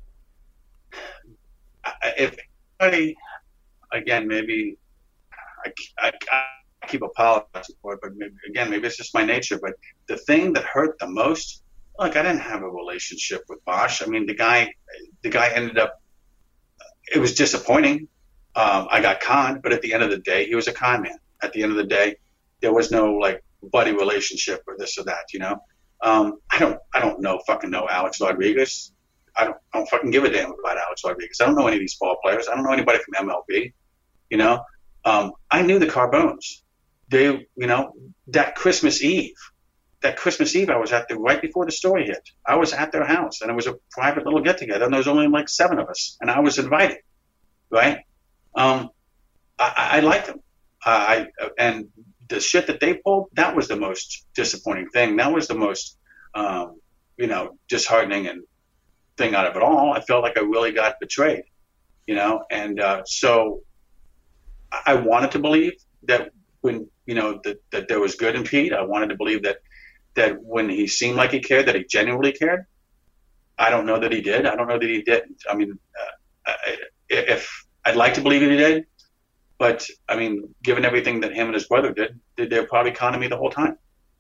if anybody, again, maybe I, I, I keep apologizing for it, but maybe, again, maybe it's just my nature. But the thing that hurt the most, like, I didn't have a relationship with Bosch. I mean, the guy, the guy ended up. It was disappointing. Um, I got conned, but at the end of the day, he was a con man. At the end of the day, there was no like buddy relationship or this or that. You know, um, I don't, I don't know, fucking know Alex Rodriguez. I don't, I don't fucking give a damn about Alex Rodriguez. I don't know any of these ball players. I don't know anybody from M L B. You know, um, I knew the Carbones. They, you know, that Christmas Eve, that Christmas Eve, I was at the right before the story hit. I was at their house, and it was a private little get together, and there was only like seven of us, and I was invited, right? Um, I, I liked them. I and the shit that they pulled, that was the most disappointing thing. That was the most, um, you know, disheartening and thing out of it all. I felt like I really got betrayed, you know, and uh, so I wanted to believe that when, you know, that, that there was good in Pete. I wanted to believe that that when he seemed like he cared, that he genuinely cared. I don't know that he did. I don't know that he didn't. I mean, uh, if I'd like to believe that he did, but I mean, given everything that him and his brother did, they were probably conning me the whole time.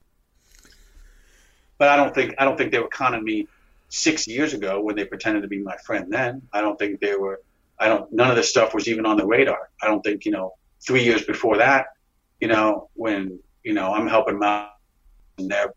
But I don't think I don't think they were conning me six years ago when they pretended to be my friend. Then I don't think they were. I don't. None of this stuff was even on the radar. I don't think, you know, three years before that, you know, when, you know, I'm helping them out and they're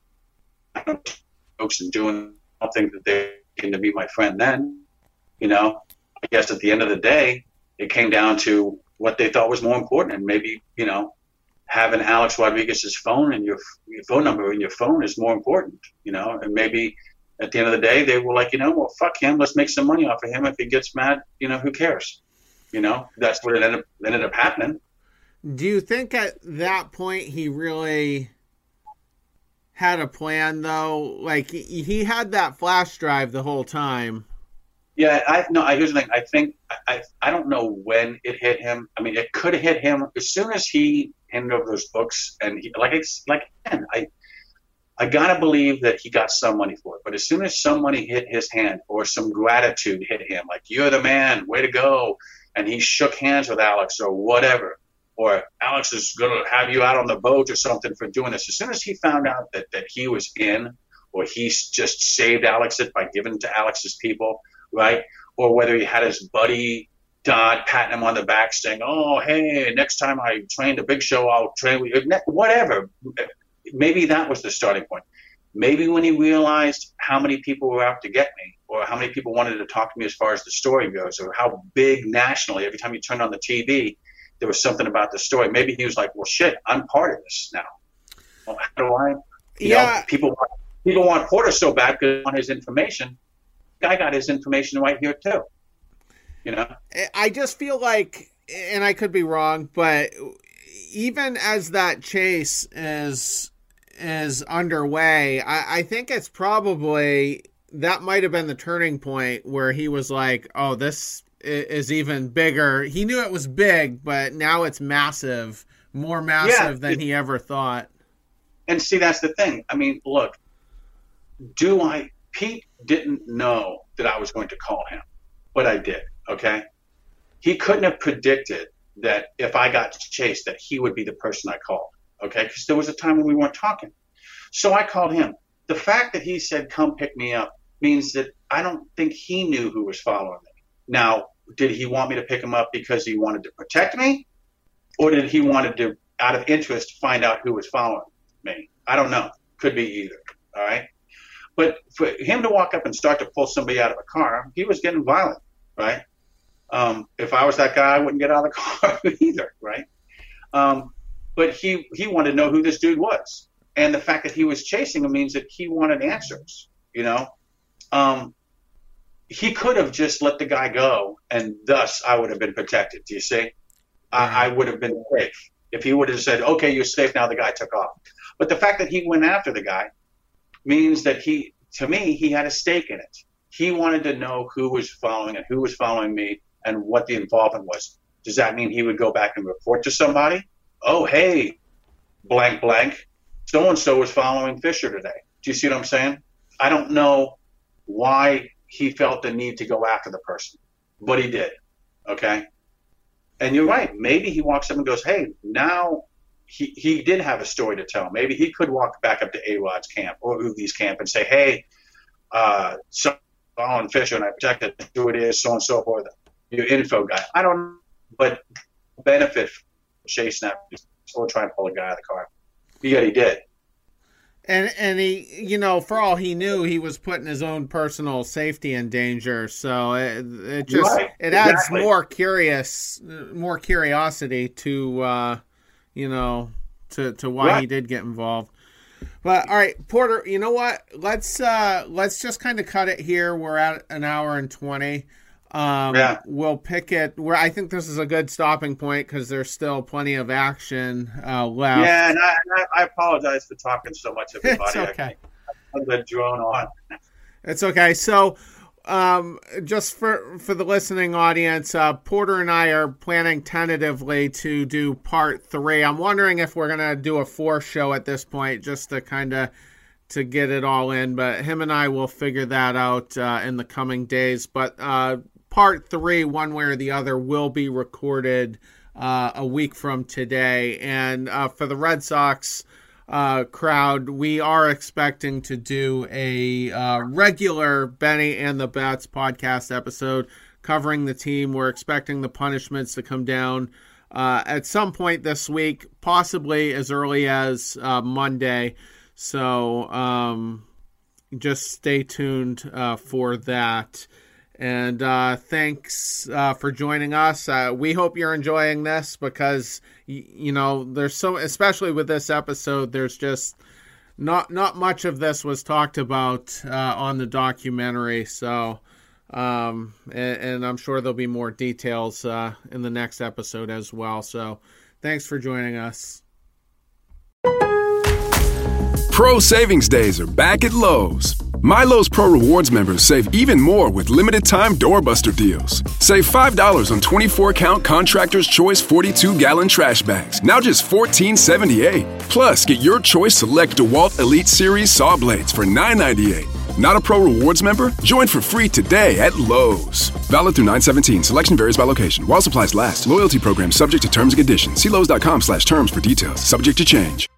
folks and doing. I don't think that they came to be my friend then. You know, I guess at the end of the day, it came down to what they thought was more important, and maybe, you know, having Alex Rodriguez's phone and your, your phone number in your phone is more important, you know, and maybe at the end of the day, they were like, you know, well, fuck him. Let's make some money off of him. If he gets mad, you know, who cares? You know, that's what it ended up, ended up happening. Do you think at that point he really had a plan, though? Like, he, he had that flash drive the whole time. Yeah, I no. I here's the thing. I think I I don't know when it hit him. I mean, it could have hit him as soon as he handed over those books, and he, like it's like again, I I gotta believe that he got some money for it. But as soon as some money hit his hand, or some gratitude hit him, like, you're the man, way to go, and he shook hands with Alex or whatever, or Alex is gonna have you out on the boat or something for doing this. As soon as he found out that that he was in, or he just saved Alex it by giving to Alex's people. Right? Or whether he had his buddy Dodd patting him on the back saying, oh, hey, next time I train the Big Show, I'll train with you. Whatever. Maybe that was the starting point. Maybe when he realized how many people were out to get me, or how many people wanted to talk to me as far as the story goes, or how big nationally, every time you turned on the T V, there was something about the story. Maybe he was like, well, shit, I'm part of this now. Well, how do I? You yeah. know, people, want, people want Porter so bad because they want his information. I got his information right here too. You know, I just feel like, and I could be wrong, but even as that chase is is underway, I, I think it's probably that might have been the turning point where he was like, "Oh, this is even bigger." He knew it was big, but now it's massive, more massive yeah, than he ever thought. And see, that's the thing. I mean, look, do I? Pete didn't know that I was going to call him, but I did, okay? He couldn't have predicted that if I got chased that he would be the person I called, okay? Because there was a time when we weren't talking. So I called him. The fact that he said, come pick me up, means that I don't think he knew who was following me. Now, did he want me to pick him up because he wanted to protect me? Or did he wanted to, out of interest, find out who was following me? I don't know. Could be either, all right? But for him to walk up and start to pull somebody out of a car, he was getting violent, right? Um, if I was that guy, I wouldn't get out of the car either, right? Um, but he, he wanted to know who this dude was. And the fact that he was chasing him means that he wanted answers, you know? Um, he could have just let the guy go, and thus I would have been protected. Do you see? Mm-hmm. I, I would have been safe. If he would have said, okay, you're safe now, the guy took off. But the fact that he went after the guy means that he, to me, he had a stake in it. He wanted to know who was following and who was following me and what the involvement was. Does that mean he would go back and report to somebody? Oh, hey, blank, blank. So-and-so was following Fisher today. Do you see what I'm saying? I don't know why he felt the need to go after the person, but he did, okay? And you're right. Maybe he walks up and goes, hey, now he, he did have a story to tell. Maybe he could walk back up to A-Rod's camp or Ugi's camp and say, hey, uh, so following Fisher and I protected who it is, so on and so forth, your info guy. I don't know, but benefit from chasing that, still trying to pull a guy out of the car. Yeah, he did. And and he, you know, for all he knew, he was putting his own personal safety in danger. So it, it just right. it adds exactly. more curious, more curiosity to, uh, you know, to to why right. he did get involved. But all right, Porter, you know what? Let's uh, let's just kind of cut it here. We're at an hour and twenty. Um, yeah. We'll pick it where I think this is a good stopping point because there's still plenty of action uh, left. Yeah, and I, and I apologize for talking so much, everybody. It's okay. I, I've been drone on. It's okay. So, um, just for for the listening audience, uh, Porter and I are planning tentatively to do part three. I'm wondering if we're gonna do a fourth show at this point, just to kind of to get it all in. But him and I will figure that out uh, in the coming days. But uh, part three, one way or the other, will be recorded uh, a week from today. And uh, for the Red Sox uh, crowd, we are expecting to do a uh, regular Benny and the Bets podcast episode covering the team. We're expecting the punishments to come down uh, at some point this week, possibly as early as uh, Monday. So um, just stay tuned uh, for that. And uh, thanks uh, for joining us. Uh, we hope you're enjoying this because, y- you know, there's so, especially with this episode, there's just not not much of this was talked about uh, on the documentary. So, um, and, and I'm sure there'll be more details uh, in the next episode as well. So, thanks for joining us. Pro Savings Days are back at Lowe's. My Lowe's Pro Rewards members save even more with limited-time doorbuster deals. Save five dollars on twenty-four count Contractor's Choice forty-two gallon trash bags, now just fourteen seventy-eight. Plus, get your choice select DeWalt Elite Series saw blades for nine ninety-eight. Not a Pro Rewards member? Join for free today at Lowe's. Valid through nine seventeen. Selection varies by location. While supplies last. Loyalty program subject to terms and conditions. See Lowe's dot com slash terms for details. Subject to change.